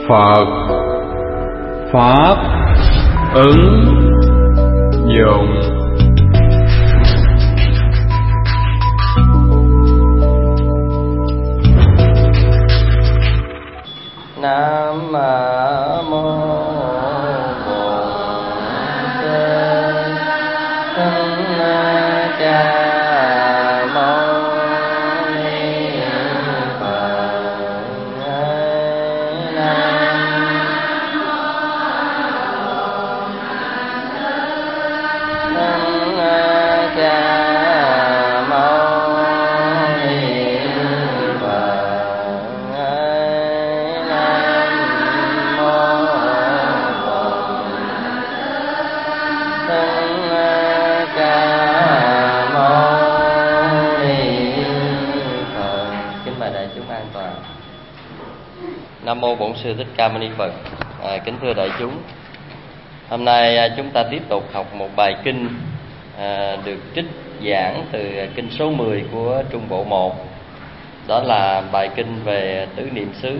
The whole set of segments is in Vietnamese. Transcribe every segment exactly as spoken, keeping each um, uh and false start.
Phật Pháp ứng dụng. Nam mô Nam mô Bổn Sư Thích Ca Mâu Ni Phật. À, kính thưa đại chúng, hôm nay à, chúng ta tiếp tục học một bài kinh à, được trích giảng từ kinh số mười của Trung Bộ một. Đó là bài kinh về tứ niệm xứ.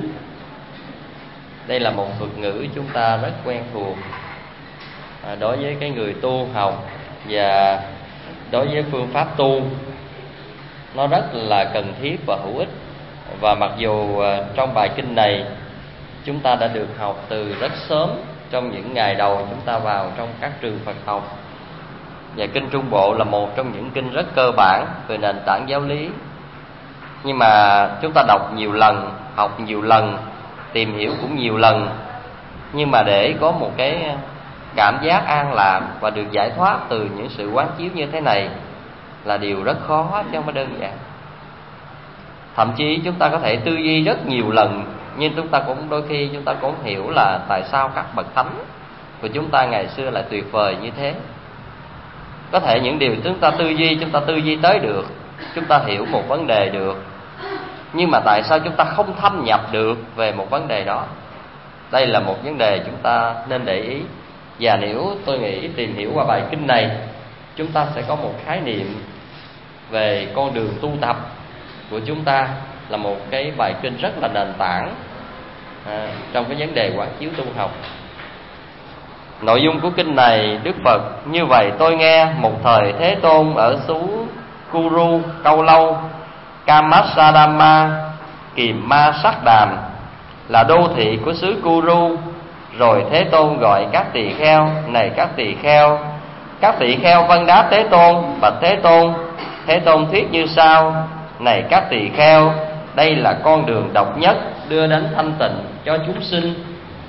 Đây là một thuật ngữ chúng ta rất quen thuộc à, đối với cái người tu học và đối với phương pháp tu. Nó rất là cần thiết và hữu ích. Và mặc dù trong bài kinh này chúng ta đã được học từ rất sớm, trong những ngày đầu chúng ta vào trong các trường Phật học, và kinh Trung Bộ là một trong những kinh rất cơ bản về nền tảng giáo lý, nhưng mà chúng ta đọc nhiều lần, học nhiều lần, tìm hiểu cũng nhiều lần, nhưng mà để có một cái cảm giác an lạc và được giải thoát từ những sự quán chiếu như thế này là điều rất khó chứ không phải đơn giản. Thậm chí chúng ta có thể tư duy rất nhiều lần, nhưng chúng ta cũng đôi khi chúng ta cũng hiểu là tại sao các bậc thánh của chúng ta ngày xưa lại tuyệt vời như thế. Có thể những điều chúng ta tư duy, chúng ta tư duy tới được, chúng ta hiểu một vấn đề được, nhưng mà tại sao chúng ta không thâm nhập được về một vấn đề đó? Đây là một vấn đề chúng ta nên để ý. Và nếu tôi nghĩ tìm hiểu qua bài kinh này, chúng ta sẽ có một khái niệm về con đường tu tập của chúng ta, là một cái bài kinh rất là nền tảng à, trong cái vấn đề quán chiếu tu học. Nội dung của kinh này, Đức Phật: như vậy tôi nghe một thời Thế Tôn ở xứ Kuru Câu Lâu, Kamasadama, Kiềm Ma Sắc Đàm, là đô thị của xứ Kuru. Rồi Thế Tôn gọi các tỳ kheo: này các tỳ kheo. Các tỳ kheo vâng đáp Thế Tôn: bạch Thế Tôn. Thế Tôn thuyết như sau: này các tỳ kheo, đây là con đường độc nhất đưa đến thanh tịnh cho chúng sinh,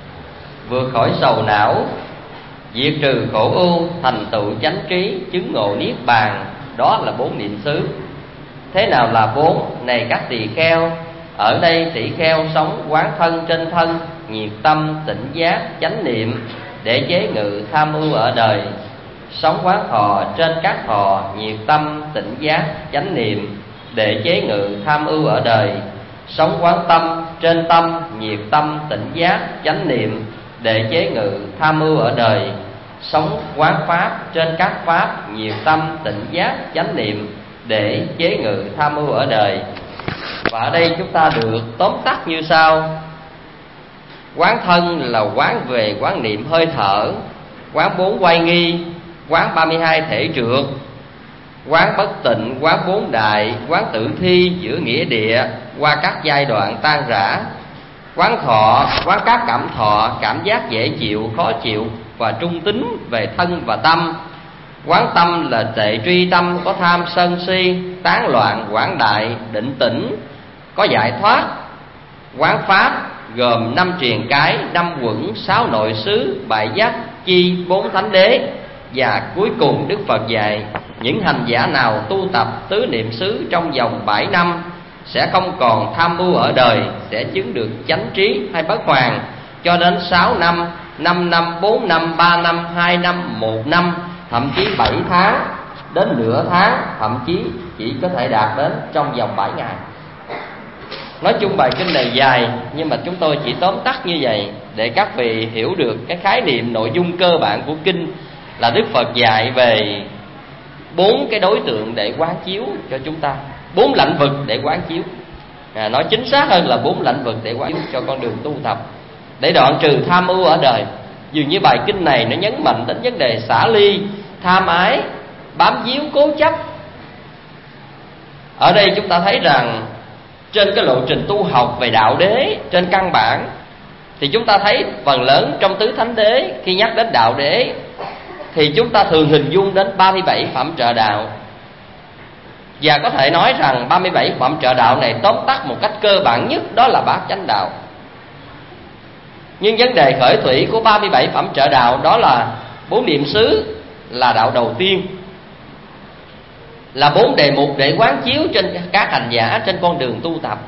vượt khỏi sầu não, diệt trừ khổ ưu, thành tựu chánh trí, chứng ngộ niết bàn. Đó là bốn niệm xứ. Thế nào là bốn? Này các tỳ kheo, ở đây tỳ kheo sống quán thân trên thân, nhiệt tâm, tỉnh giác, chánh niệm, để chế ngự tham ưu ở đời. Sống quán thọ trên các thọ, nhiệt tâm, tỉnh giác, chánh niệm, để chế ngự tham ưu ở đời. Sống quán tâm trên tâm, nhiệt tâm, tỉnh giác, chánh niệm, để chế ngự tham ưu ở đời. Sống quán pháp trên các pháp, nhiệt tâm, tỉnh giác, chánh niệm, để chế ngự tham ưu ở đời. Và ở đây chúng ta được tóm tắt như sau: quán thân là quán về quán niệm hơi thở, quán bốn oai nghi, quán ba mươi hai thể trượt, quán bất tịnh, quán bốn đại, quán tự thi giữa nghĩa địa qua các giai đoạn tan rã, quán thọ, quán các cảm thọ, cảm giác dễ chịu, khó chịu và trung tính về thân và tâm. Quán tâm là tệ truy tâm, có tham sân si, tán loạn, quán đại, định tĩnh, có giải thoát. Quán pháp gồm năm triền cái, năm quẩn, sáu nội xứ, bảy giác chi, bốn thánh đế. Và cuối cùng Đức Phật dạy những hành giả nào tu tập tứ niệm xứ trong vòng bảy năm sẽ không còn tham mưu ở đời, sẽ chứng được chánh trí hay bất hoàn cho đến sáu năm, năm năm, bốn năm, ba năm, hai năm, một năm, thậm chí bảy tháng đến nửa tháng, thậm chí chỉ có thể đạt đến trong vòng bảy ngày. Nói chung bài kinh này dài, nhưng mà chúng tôi chỉ tóm tắt như vậy để các vị hiểu được cái khái niệm nội dung cơ bản của kinh, là Đức Phật dạy về bốn cái đối tượng để quán chiếu cho chúng ta, bốn lãnh vực để quán chiếu. à, Nói chính xác hơn là bốn lãnh vực để quán chiếu cho con đường tu tập. để đoạn trừ tham ưu ở đời. Dường như bài kinh này nó nhấn mạnh đến vấn đề xả ly, tham ái, bám víu, cố chấp. Ở đây chúng ta thấy rằng trên cái lộ trình tu học về đạo đế trên căn bản, thì chúng ta thấy phần lớn trong tứ thánh đế khi nhắc đến đạo đế thì chúng ta thường hình dung đến ba mươi bảy phẩm trợ đạo. Và có thể nói rằng ba mươi bảy phẩm trợ đạo này tóm tắt một cách cơ bản nhất, đó là bát chánh đạo. Nhưng vấn đề khởi thủy của ba mươi bảy phẩm trợ đạo đó là bốn niệm xứ là đạo đầu tiên, là bốn đề mục để quán chiếu trên các hành giả trên con đường tu tập.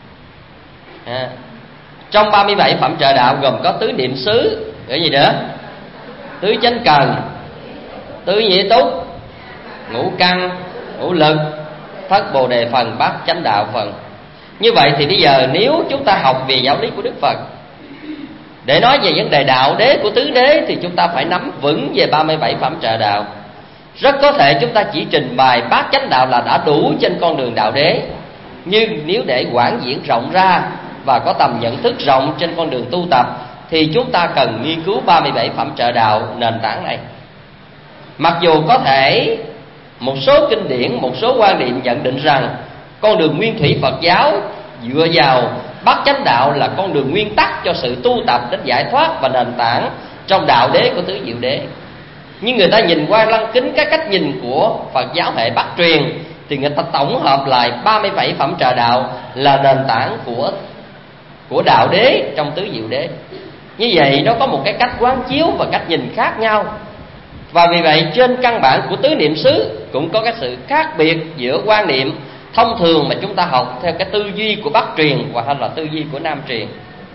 à, Trong ba mươi bảy phẩm trợ đạo gồm có tứ niệm xứ, cái gì nữa? Tứ chánh cần, tứ nhĩ túc, ngũ căn, ngũ lực, thất bồ đề phần, bát chánh đạo phần. Như vậy thì bây giờ nếu chúng ta học về giáo lý của Đức Phật, để nói về vấn đề đạo đế của tứ đế, thì chúng ta phải nắm vững về ba mươi bảy phẩm trợ đạo. Rất có thể chúng ta chỉ trình bày bát chánh đạo là đã đủ trên con đường đạo đế. Nhưng nếu để quảng diễn rộng ra và có tầm nhận thức rộng trên con đường tu tập, thì chúng ta cần nghiên cứu ba mươi bảy phẩm trợ đạo nền tảng này. Mặc dù có thể một số kinh điển, một số quan niệm nhận định rằng con đường nguyên thủy Phật giáo dựa vào bát chánh đạo là con đường nguyên tắc cho sự tu tập đến giải thoát và nền tảng trong đạo đế của tứ diệu đế. Nhưng người ta nhìn qua lăng kính cái cách nhìn của Phật giáo hệ Bắc truyền, thì người ta tổng hợp lại ba mươi bảy phẩm trợ đạo là nền tảng của của đạo đế trong tứ diệu đế. Như vậy nó có một cái cách quán chiếu và cách nhìn khác nhau. Và vì vậy trên căn bản của tứ niệm xứ cũng có cái sự khác biệt giữa quan niệm thông thường mà chúng ta học theo cái tư duy của Bắc truyền hoặc là tư duy của Nam truyền.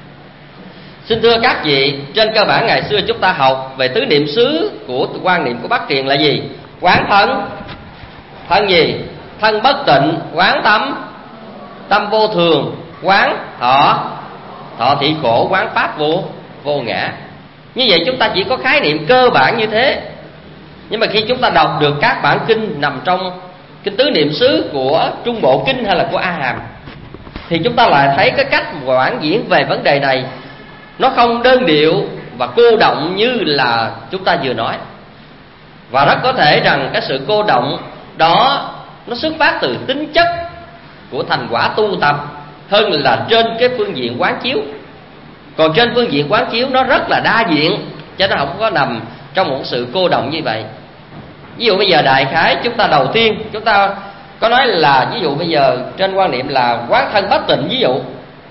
Xin thưa các vị, trên cơ bản ngày xưa chúng ta học về tứ niệm xứ của quan niệm của Bắc truyền là gì? Quán thân, thân gì? Thân bất tịnh. Quán tâm, tâm vô thường. Quán thọ, thọ thị khổ. Quán pháp vô, vô ngã. Như vậy chúng ta chỉ có khái niệm cơ bản như thế. Nhưng mà khi chúng ta đọc được các bản kinh nằm trong kinh tứ niệm xứ của Trung Bộ Kinh hay là của A Hàm, thì chúng ta lại thấy cái cách quảng diễn về vấn đề này nó không đơn điệu và cô động như là chúng ta vừa nói. Và rất có thể rằng cái sự cô động đó nó xuất phát từ tính chất của thành quả tu tập hơn là trên cái phương diện quán chiếu. Còn trên phương diện quán chiếu nó rất là đa diện, cho nó không có nằm trong một sự cô động như vậy. Ví dụ bây giờ đại khái chúng ta đầu tiên chúng ta có nói là ví dụ bây giờ trên quan niệm là quán thân bất tịnh, ví dụ,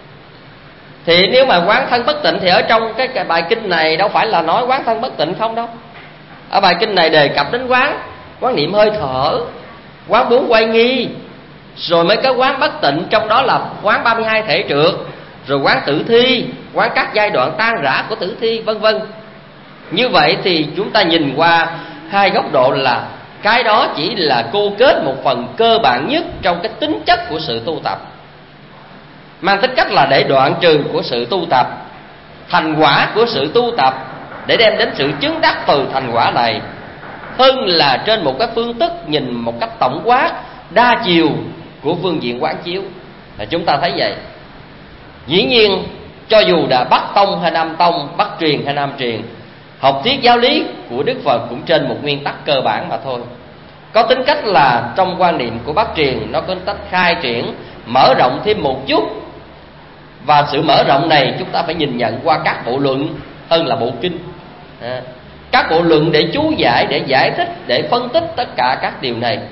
thì nếu mà quán thân bất tịnh thì ở trong cái, cái bài kinh này đâu phải là nói quán thân bất tịnh không đâu. Ở bài kinh này đề cập đến quán quán niệm hơi thở, quán bốn quay nghi, rồi mới có quán bất tịnh, trong đó là quán ba mươi hai thể trượt, rồi quán tử thi, quán các giai đoạn tan rã của tử thi, vân vân. Như vậy thì chúng ta nhìn qua hai góc độ là cái đó chỉ là cô kết một phần cơ bản nhất trong cái tính chất của sự tu tập, mang tính cách là để đoạn trừ của sự tu tập, thành quả của sự tu tập để đem đến sự chứng đắc từ thành quả này, hơn là trên một cái phương thức nhìn một cách tổng quát đa chiều của phương diện quán chiếu. Là chúng ta thấy vậy. Dĩ nhiên cho dù là Bắc tông hay Nam tông, Bắc truyền hay Nam truyền, học thuyết giáo lý của Đức Phật cũng trên một nguyên tắc cơ bản mà thôi. Có tính cách là trong quan niệm của Bắc truyền nó có tính cách khai triển, mở rộng thêm một chút. Và sự mở rộng này chúng ta phải nhìn nhận qua các bộ luận hơn là bộ kinh. à, Các bộ luận để chú giải, để giải thích, để phân tích tất cả các điều này.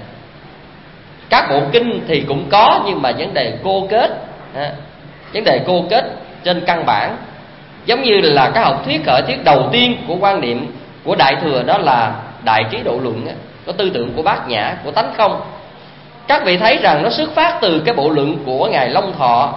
Các bộ kinh thì cũng có, nhưng mà vấn đề cô kết, à, vấn đề cô kết trên căn bản. Giống như là cái học thuyết khởi thuyết đầu tiên của quan niệm của Đại Thừa, đó là Đại Trí Độ Luận, có tư tưởng của Bát Nhã, của Tánh Không. Các vị thấy rằng nó xuất phát từ cái bộ luận của Ngài Long Thọ.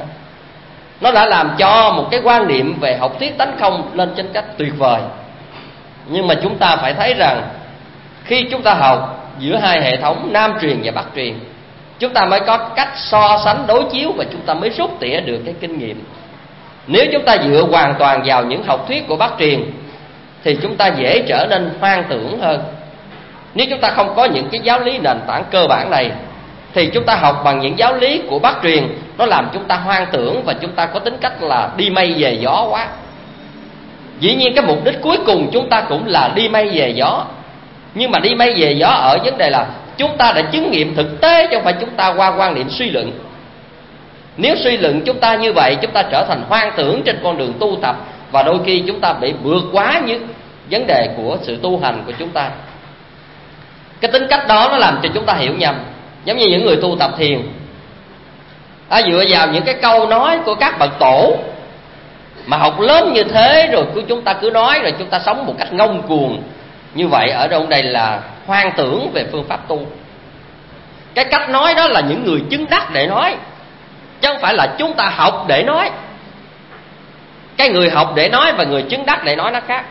Nó đã làm cho một cái quan niệm về học thuyết tánh không lên trên cách tuyệt vời. Nhưng mà chúng ta phải thấy rằng khi chúng ta học giữa hai hệ thống Nam truyền và Bắc truyền, chúng ta mới có cách so sánh đối chiếu và chúng ta mới rút tỉa được cái kinh nghiệm. Nếu chúng ta dựa hoàn toàn vào những học thuyết của Bắc truyền thì chúng ta dễ trở nên hoang tưởng hơn. Nếu chúng ta không có những cái giáo lý nền tảng cơ bản này thì chúng ta học bằng những giáo lý của Bắc truyền nó làm chúng ta hoang tưởng và chúng ta có tính cách là đi mây về gió quá. Dĩ nhiên cái mục đích cuối cùng chúng ta cũng là đi mây về gió, nhưng mà đi mây về gió ở vấn đề là chúng ta đã chứng nghiệm thực tế, chứ không phải chúng ta qua quan niệm suy luận. Nếu suy luận chúng ta như vậy, chúng ta trở thành hoang tưởng trên con đường tu tập, và đôi khi chúng ta bị vượt quá những vấn đề của sự tu hành của chúng ta. Cái tính cách đó nó làm cho chúng ta hiểu nhầm. Giống như những người tu tập thiền, à, dựa vào những cái câu nói của các bậc tổ mà học lớn như thế, rồi cứ chúng ta cứ nói, rồi chúng ta sống một cách ngông cuồng như vậy. Ở trong đây là hoang tưởng về phương pháp tu. Cái cách nói đó là những người chứng đắc để nói, chứ không phải là chúng ta học để nói. Cái người học để nói và người chứng đắc để nói nó khác.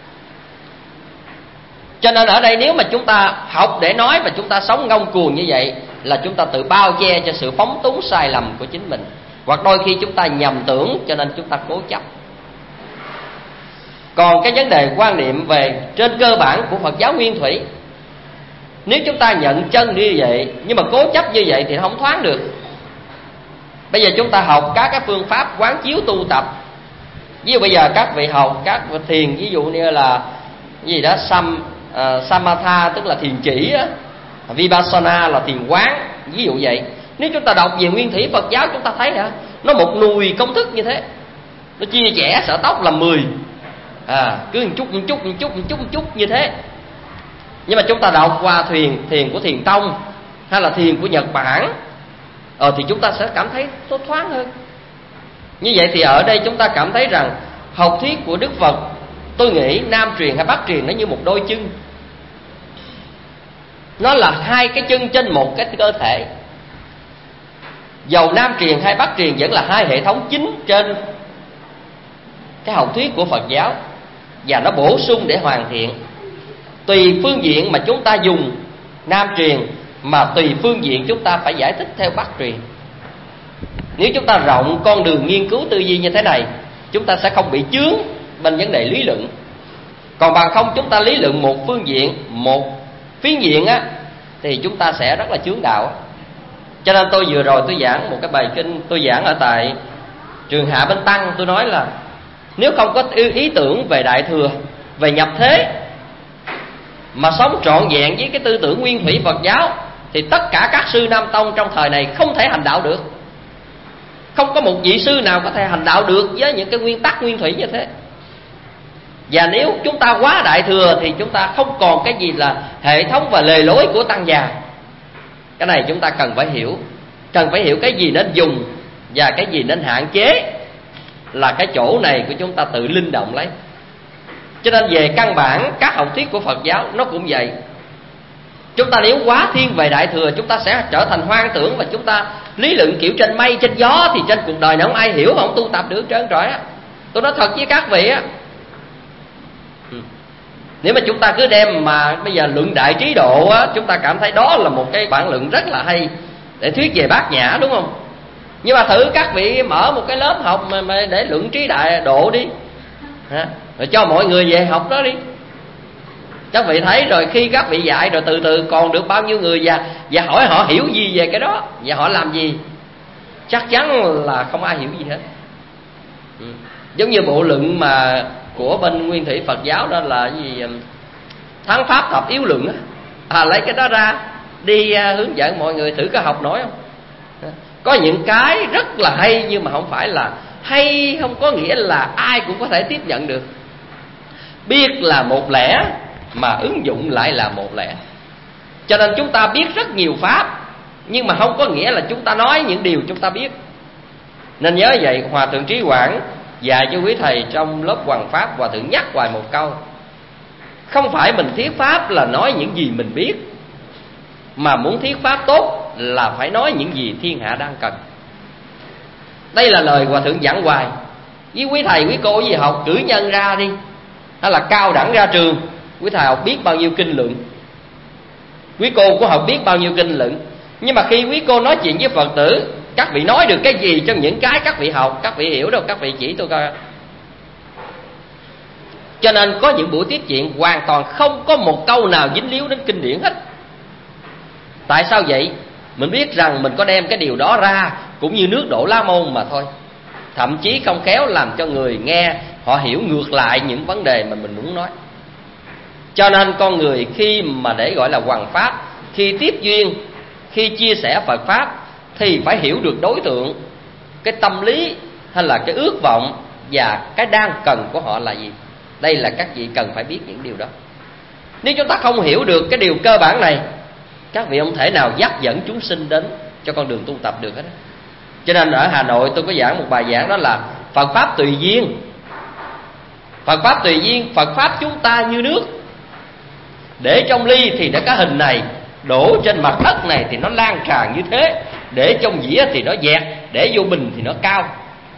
Cho nên ở đây nếu mà chúng ta học để nói và chúng ta sống ngông cuồng như vậy, là chúng ta tự bao che cho sự phóng túng sai lầm của chính mình. Hoặc đôi khi chúng ta nhầm tưởng, cho nên chúng ta cố chấp. Còn cái vấn đề quan niệm về trên cơ bản của Phật giáo Nguyên Thủy, nếu chúng ta nhận chân như vậy nhưng mà cố chấp như vậy thì không thoát được. Bây giờ chúng ta học các cái phương pháp quán chiếu tu tập. Ví dụ bây giờ các vị học các vị thiền, ví dụ như là cái gì đó Sam, uh, Samatha tức là thiền chỉ đó, Vipassana là thiền quán, ví dụ vậy. Nếu chúng ta đọc về Nguyên Thủy Phật giáo, chúng ta thấy hả, nó một nùi công thức như thế. Nó chia chẻ sợi tóc làm mười, à, cứ một chút một chút một chút một chút một chút như thế. Nhưng mà chúng ta đọc qua thiền thiền của Thiền Tông hay là thiền của Nhật Bản, ờ, thì chúng ta sẽ cảm thấy tốt thoáng hơn. Như vậy thì ở đây chúng ta cảm thấy rằng học thuyết của Đức Phật, tôi nghĩ Nam truyền hay Bắc truyền nó như một đôi chân. Nó là hai cái chân trên một cái cơ thể. Dầu Nam truyền hay Bắc truyền vẫn là hai hệ thống chính trên cái học thuyết của Phật giáo, và nó bổ sung để hoàn thiện. Tùy phương diện mà chúng ta dùng Nam truyền, mà tùy phương diện chúng ta phải giải thích theo Bắc truyền. Nếu chúng ta rộng con đường nghiên cứu tư duy như thế này, chúng ta sẽ không bị chướng bên vấn đề lý luận. Còn bằng không chúng ta lý luận một phương diện, một phiến diện á, thì chúng ta sẽ rất là chướng đạo. Cho nên tôi vừa rồi tôi giảng một cái bài kinh, tôi giảng ở tại trường Hạ Bên Tăng. Tôi nói là nếu không có ý tưởng về Đại Thừa, về nhập thế, mà sống trọn vẹn với cái tư tưởng Nguyên Thủy Phật giáo, thì tất cả các sư Nam Tông trong thời này không thể hành đạo được. Không có một vị sư nào có thể hành đạo được với những cái nguyên tắc Nguyên Thủy như thế. Và nếu chúng ta quá Đại Thừa thì chúng ta không còn cái gì là hệ thống và lề lối của Tăng già. Cái này chúng ta cần phải hiểu. Cần phải hiểu cái gì nên dùng và cái gì nên hạn chế, là cái chỗ này của chúng ta tự linh động lấy. Cho nên về căn bản các học thuyết của Phật giáo nó cũng vậy. Chúng ta nếu quá thiên về Đại Thừa, chúng ta sẽ trở thành hoang tưởng, và chúng ta lý luận kiểu trên mây trên gió, thì trên cuộc đời này không ai hiểu mà không tu tập được trơn trọi á. Tôi nói thật với các vị á, nếu mà chúng ta cứ đem mà bây giờ luận Đại Trí Độ á, chúng ta cảm thấy đó là một cái bản luận rất là hay để thuyết về Bát Nhã, đúng không? Nhưng mà thử các vị mở một cái lớp học mà, mà để luận Trí Đại Độ đi, ha? Rồi cho mọi người về học đó đi. Các vị thấy rồi, khi các vị dạy rồi từ từ còn được bao nhiêu người, và, và hỏi họ hiểu gì về cái đó, và họ làm gì, chắc chắn là không ai hiểu gì hết. Ừ. Giống như bộ luận mà của bên Nguyên Thủy Phật giáo đó là cái gì, Thắng Pháp Thập Yếu Luận á, à, lấy cái đó ra đi uh, hướng dẫn mọi người thử có học nổi không. Có những cái rất là hay, nhưng mà không phải là hay không có nghĩa là ai cũng có thể tiếp nhận được. Biết là một lẽ mà ứng dụng lại là một lẽ. Cho nên chúng ta biết rất nhiều pháp, nhưng mà không có nghĩa là chúng ta nói những điều chúng ta biết. Nên nhớ vậy, Hòa Thượng Trí Quảng dạy cho quý thầy trong lớp Hoằng Pháp, Hòa Thượng nhắc hoài một câu: không phải mình thuyết pháp là nói những gì mình biết, mà muốn thuyết pháp tốt là phải nói những gì thiên hạ đang cần. Đây là lời Hòa Thượng dặn hoài. Với quý thầy quý cô gì học cử nhân ra đi, hay là cao đẳng ra trường, quý thầy học biết bao nhiêu kinh luận, quý cô cũng học biết bao nhiêu kinh luận. Nhưng mà khi quý cô nói chuyện với Phật tử, các vị nói được cái gì trong những cái các vị học, các vị hiểu đâu, các vị chỉ tôi coi. Cho nên có những buổi tiếp chuyện hoàn toàn không có một câu nào dính líu đến kinh điển hết. Tại sao vậy? Mình biết rằng mình có đem cái điều đó ra, cũng như nước đổ lá môn mà thôi. Thậm chí không khéo làm cho người nghe họ hiểu ngược lại những vấn đề mà mình muốn nói. Cho nên con người khi mà để gọi là hoằng pháp, khi tiếp duyên, khi chia sẻ Phật Pháp thì phải hiểu được đối tượng, cái tâm lý hay là cái ước vọng và cái đang cần của họ là gì. Đây là các vị cần phải biết những điều đó. Nếu chúng ta không hiểu được cái điều cơ bản này, các vị không thể nào dắt dẫn chúng sinh đến cho con đường tu tập được hết. Cho nên ở Hà Nội tôi có giảng một bài giảng, đó là Phật Pháp tùy duyên. Phật Pháp tùy duyên, Phật Pháp chúng ta như nước. Để trong ly thì nó có hình này, đổ trên mặt đất này thì nó lan tràn như thế, để trong dĩa thì nó dẹt, để vô bình thì nó cao.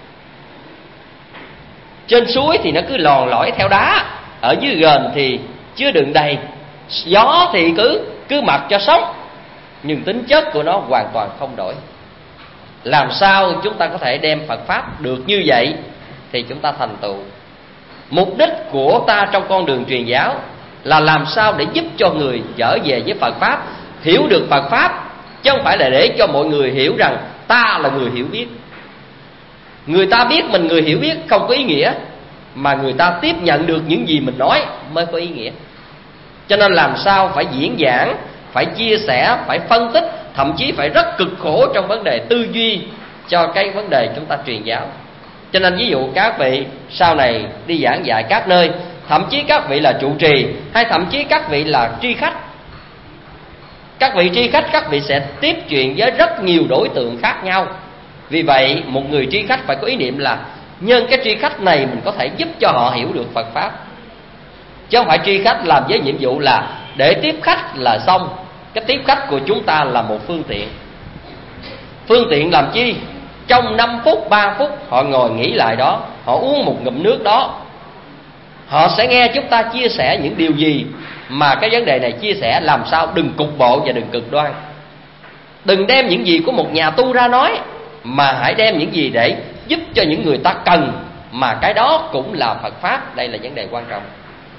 Trên suối thì nó cứ lòn lỏi theo đá, ở dưới gền thì chứa đựng đầy, gió thì cứ cứ mặc cho sống, nhưng tính chất của nó hoàn toàn không đổi. Làm sao chúng ta có thể đem Phật Pháp được như vậy thì chúng ta thành tựu. Mục đích của ta trong con đường truyền giáo là làm sao để giúp cho người trở về với Phật Pháp, hiểu được Phật Pháp, chứ không phải là để cho mọi người hiểu rằng ta là người hiểu biết. Người ta biết mình người hiểu biết không có ý nghĩa, mà người ta tiếp nhận được những gì mình nói mới có ý nghĩa. Cho nên làm sao phải diễn giảng, phải chia sẻ, phải phân tích, thậm chí phải rất cực khổ trong vấn đề tư duy cho cái vấn đề chúng ta truyền giáo. Cho nên ví dụ các vị sau này đi giảng dạy các nơi, thậm chí các vị là trụ trì, hay thậm chí các vị là tri khách. Các vị tri khách, các vị sẽ tiếp chuyện với rất nhiều đối tượng khác nhau. Vì vậy một người tri khách phải có ý niệm là nhân cái tri khách này mình có thể giúp cho họ hiểu được Phật Pháp, chứ không phải tri khách làm với nhiệm vụ là để tiếp khách là xong. Cái tiếp khách của chúng ta là một phương tiện. Phương tiện làm chi? Trong năm phút, ba phút họ ngồi nghỉ lại đó, họ uống một ngụm nước đó, họ sẽ nghe chúng ta chia sẻ những điều gì. Mà cái vấn đề này chia sẻ làm sao đừng cục bộ và đừng cực đoan. Đừng đem những gì của một nhà tu ra nói, mà hãy đem những gì để giúp cho những người ta cần, mà cái đó cũng là Phật Pháp. Đây là vấn đề quan trọng.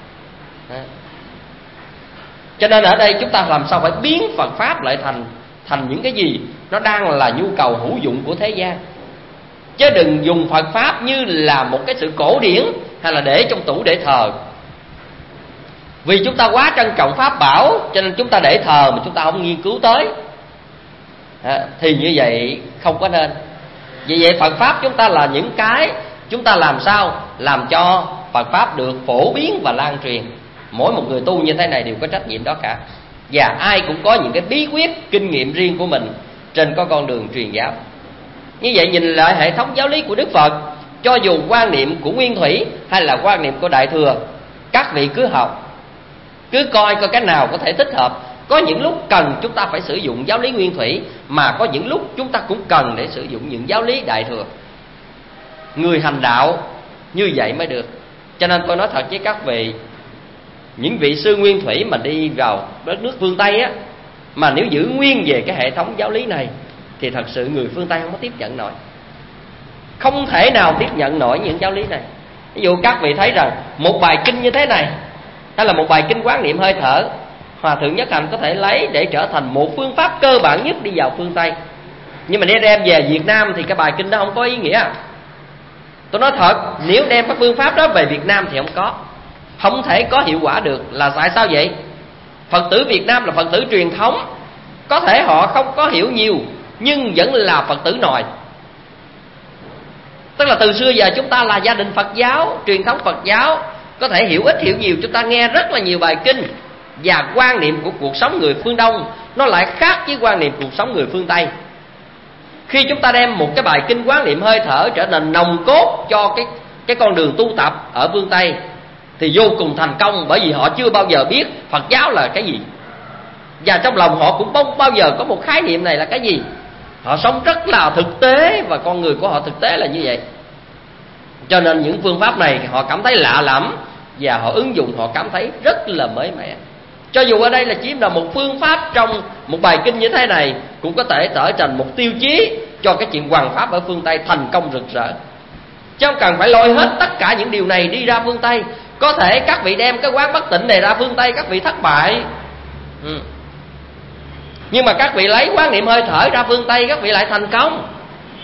Cho nên ở đây chúng ta làm sao phải biến Phật Pháp lại thành thành những cái gì nó đang là nhu cầu hữu dụng của thế gian, chứ đừng dùng Phật Pháp như là một cái sự cổ điển hay là để trong tủ để thờ. Vì chúng ta quá trân trọng Pháp bảo cho nên chúng ta để thờ mà chúng ta không nghiên cứu tới, à, thì như vậy không có nên. Vì vậy Phật Pháp chúng ta là những cái chúng ta làm sao làm cho Phật Pháp được phổ biến và lan truyền. Mỗi một người tu như thế này đều có trách nhiệm đó cả. Và ai cũng có những cái bí quyết, kinh nghiệm riêng của mình trên có con đường truyền giáo. Như vậy nhìn lại hệ thống giáo lý của Đức Phật, cho dù quan niệm của Nguyên Thủy hay là quan niệm của Đại Thừa, các vị cứ học, cứ coi coi cái nào có thể thích hợp. Có những lúc cần chúng ta phải sử dụng giáo lý Nguyên Thủy, mà có những lúc chúng ta cũng cần để sử dụng những giáo lý Đại Thừa. Người hành đạo như vậy mới được. Cho nên tôi nói thật với các vị, những vị sư Nguyên Thủy mà đi vào đất nước phương Tây á, mà nếu giữ nguyên về cái hệ thống giáo lý này thì thật sự người phương Tây không có tiếp nhận nổi, không thể nào tiếp nhận nổi những giáo lý này. Ví dụ các vị thấy rằng một bài kinh như thế này, hay là một bài kinh quán niệm hơi thở, Hòa Thượng Nhất Hạnh có thể lấy để trở thành một phương pháp cơ bản nhất đi vào phương Tây. Nhưng mà nếu đem về Việt Nam thì cái bài kinh đó không có ý nghĩa. Tôi nói thật, nếu đem cái phương pháp đó về Việt Nam thì không có, không thể có hiệu quả được. Là tại sao vậy? Phật tử Việt Nam là Phật tử truyền thống, có thể họ không có hiểu nhiều, nhưng vẫn là Phật tử nòi. Tức là từ xưa giờ chúng ta là gia đình Phật giáo, truyền thống Phật giáo, có thể hiểu ít hiểu nhiều, chúng ta nghe rất là nhiều bài kinh. Và quan niệm của cuộc sống người phương Đông nó lại khác với quan niệm cuộc sống người phương Tây. Khi chúng ta đem một cái bài kinh quán niệm hơi thở trở thành nòng cốt cho cái, cái con đường tu tập ở phương Tây thì vô cùng thành công, bởi vì họ chưa bao giờ biết Phật giáo là cái gì. Và trong lòng họ cũng không bao giờ có một khái niệm này là cái gì. Họ sống rất là thực tế, và con người của họ thực tế là như vậy. Cho nên những phương pháp này họ cảm thấy lạ lẫm, và họ ứng dụng họ cảm thấy rất là mới mẻ. Cho dù ở đây là chỉ là một phương pháp trong một bài kinh như thế này, cũng có thể trở thành một tiêu chí cho cái chuyện hoằng pháp ở phương Tây thành công rực rỡ. Chứ không cần phải lôi hết tất cả những điều này đi ra phương Tây. Có thể các vị đem cái quán bất tịnh này ra phương Tây, các vị thất bại. ừ. Nhưng mà các vị lấy quán niệm hơi thở ra phương Tây, các vị lại thành công.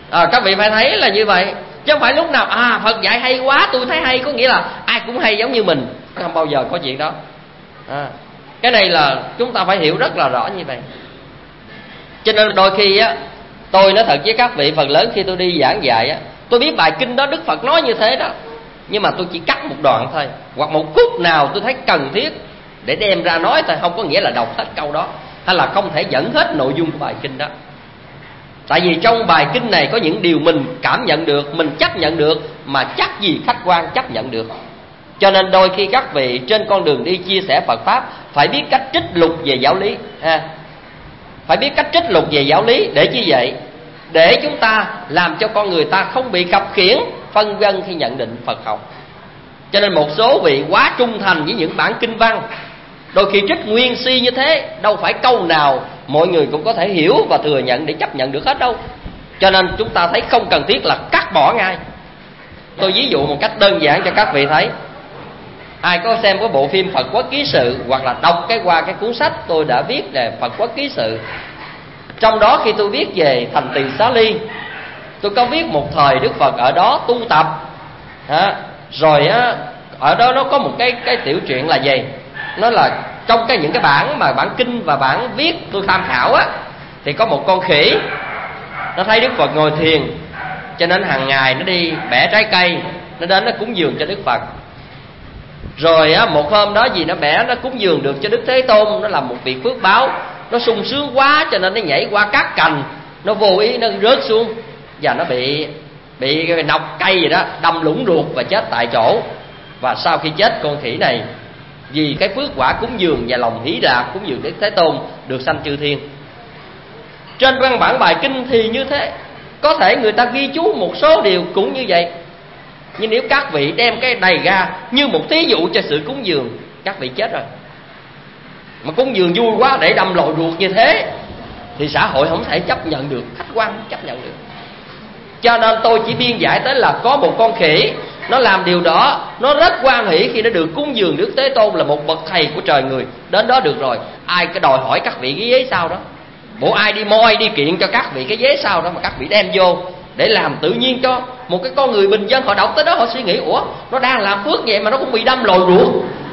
à, Các vị phải thấy là như vậy, chứ không phải lúc nào à Phật dạy hay quá tôi thấy hay, có nghĩa là ai cũng hay giống như mình. Không bao giờ có chuyện đó. à, Cái này là chúng ta phải hiểu rất là rõ như vậy. Cho nên đôi khi á, tôi nói thật với các vị, phần lớn khi tôi đi giảng dạy á, tôi biết bài kinh đó Đức Phật nói như thế đó, nhưng mà tôi chỉ cắt một đoạn thôi, hoặc một khúc nào tôi thấy cần thiết để đem ra nói thôi, không có nghĩa là đọc hết câu đó, hay là không thể dẫn hết nội dung của bài kinh đó. Tại vì trong bài kinh này có những điều mình cảm nhận được, mình chấp nhận được, mà chắc gì khách quan chấp nhận được. Cho nên đôi khi các vị trên con đường đi chia sẻ Phật Pháp phải biết cách trích lục về giáo lý ha. Phải biết cách trích lục về giáo lý để chi vậy? Để chúng ta làm cho con người ta không bị khập khiễng, phân vân khi nhận định Phật học. Cho nên một số vị quá trung thành với những bản kinh văn, đôi khi trích nguyên si như thế, đâu phải câu nào mọi người cũng có thể hiểu và thừa nhận để chấp nhận được hết đâu. Cho nên chúng ta thấy không cần thiết là cắt bỏ ngay. Tôi ví dụ một cách đơn giản cho các vị thấy. Ai có xem cái bộ phim Phật Quốc Ký Sự, hoặc là đọc cái qua cái cuốn sách tôi đã viết về Phật Quốc Ký Sự, trong đó khi tôi viết về thành Tỳ Xá Ly, tôi có viết một thời Đức Phật ở đó tu tập ha. Rồi á, ở đó nó có một cái cái tiểu chuyện là gì? Nó là trong cái những cái bản mà bản kinh và bản viết tôi tham khảo á, thì có một con khỉ, nó thấy Đức Phật ngồi thiền, cho nên hàng ngày nó đi bẻ trái cây, nó đến nó cúng dường cho Đức Phật. Rồi á, một hôm đó gì nó bẻ, nó cúng dường được cho Đức Thế Tôn, nó làm một việc phước báo, nó sung sướng quá cho nên nó nhảy qua các cành, nó vô ý nó rớt xuống và nó bị bị nọc cây gì đó đâm lũng ruột và chết tại chỗ. Và sau khi chết, con khỉ này vì cái phước quả cúng dường và lòng hỷ lạc cúng dường Đức Thế Tôn được sanh chư thiên. Trên văn bản bài kinh thì như thế, có thể người ta ghi chú một số điều cũng như vậy, nhưng nếu các vị đem cái này ra như một thí dụ cho sự cúng dường, các vị chết rồi. Mà cúng dường vui quá để đâm lòi ruột như thế thì xã hội không thể chấp nhận được, khách quan không chấp nhận được. Cho nên tôi chỉ biên giải tới là có một con khỉ, nó làm điều đó, nó rất hoan hỷ khi nó được cúng dường Đức Thế Tôn là một bậc thầy của trời người. Đến đó được rồi, ai cái đòi hỏi các vị cái ghế sau đó? Bộ ai đi moi đi kiện cho các vị cái ghế sau đó mà các vị đem vô để làm tự nhiên cho một cái con người bình dân họ đọc tới đó họ suy nghĩ, ủa nó đang làm phước vậy mà nó cũng bị đâm lòi ruột.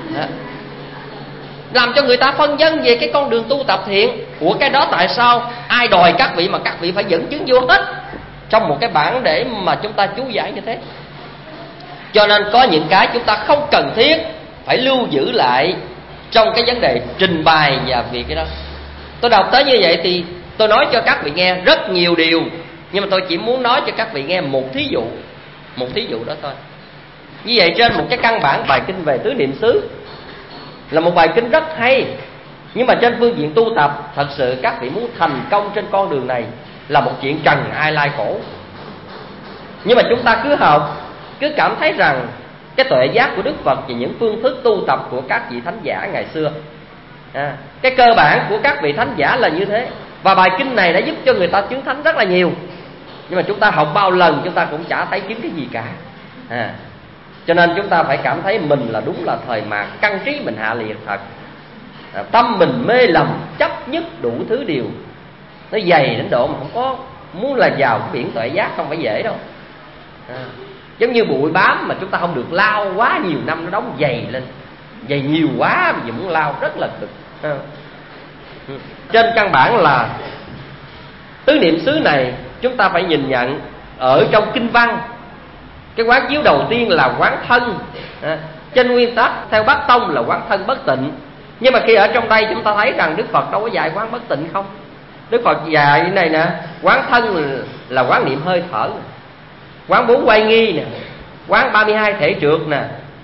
Làm cho người ta phân vân về cái con đường tu tập thiện. Ủa cái đó tại sao ai đòi các vị mà các vị phải dẫn chứng vô hết trong một cái bản để mà chúng ta chú giải như thế? Cho nên có những cái chúng ta không cần thiết phải lưu giữ lại trong cái vấn đề trình bày và việc cái đó. Tôi đọc tới như vậy thì tôi nói cho các vị nghe rất nhiều điều, nhưng mà tôi chỉ muốn nói cho các vị nghe một thí dụ, một thí dụ đó thôi. Như vậy trên một cái căn bản bài kinh về tứ niệm xứ là một bài kinh rất hay, nhưng mà trên phương diện tu tập, thật sự các vị muốn thành công trên con đường này là một chuyện trần ai lai khổ. Nhưng mà chúng ta cứ học, cứ cảm thấy rằng cái tuệ giác của Đức Phật và những phương thức tu tập của các vị thánh giả ngày xưa, à, cái cơ bản của các vị thánh giả là như thế. Và bài kinh này đã giúp cho người ta chứng thánh rất là nhiều, nhưng mà chúng ta học bao lần chúng ta cũng chả thấy chứng cái gì cả. à, Cho nên chúng ta phải cảm thấy mình là đúng là thời mạt, căn trí mình hạ liệt thật, à, tâm mình mê lầm chấp nhất đủ thứ điều, nó dày đến độ mà không có muốn là vào cái biển tuệ giác không phải dễ đâu. à, Giống như bụi bám mà chúng ta không được lau quá nhiều năm, nó đóng dày lên, dày nhiều quá mà muốn lau rất là cực. à. Trên căn bản là tứ niệm xứ này chúng ta phải nhìn nhận ở trong kinh văn. Cái quán chiếu đầu tiên là quán thân, à, trên nguyên tắc theo Bắc Tông là quán thân bất tịnh. Nhưng mà khi ở trong đây chúng ta thấy rằng Đức Phật đâu có dạy quán bất tịnh không. Đức Phật dạy cái này nè, quán thân là quán niệm hơi thở, quán bốn quay nghi nè, quán ba mươi hai thể trượt nè,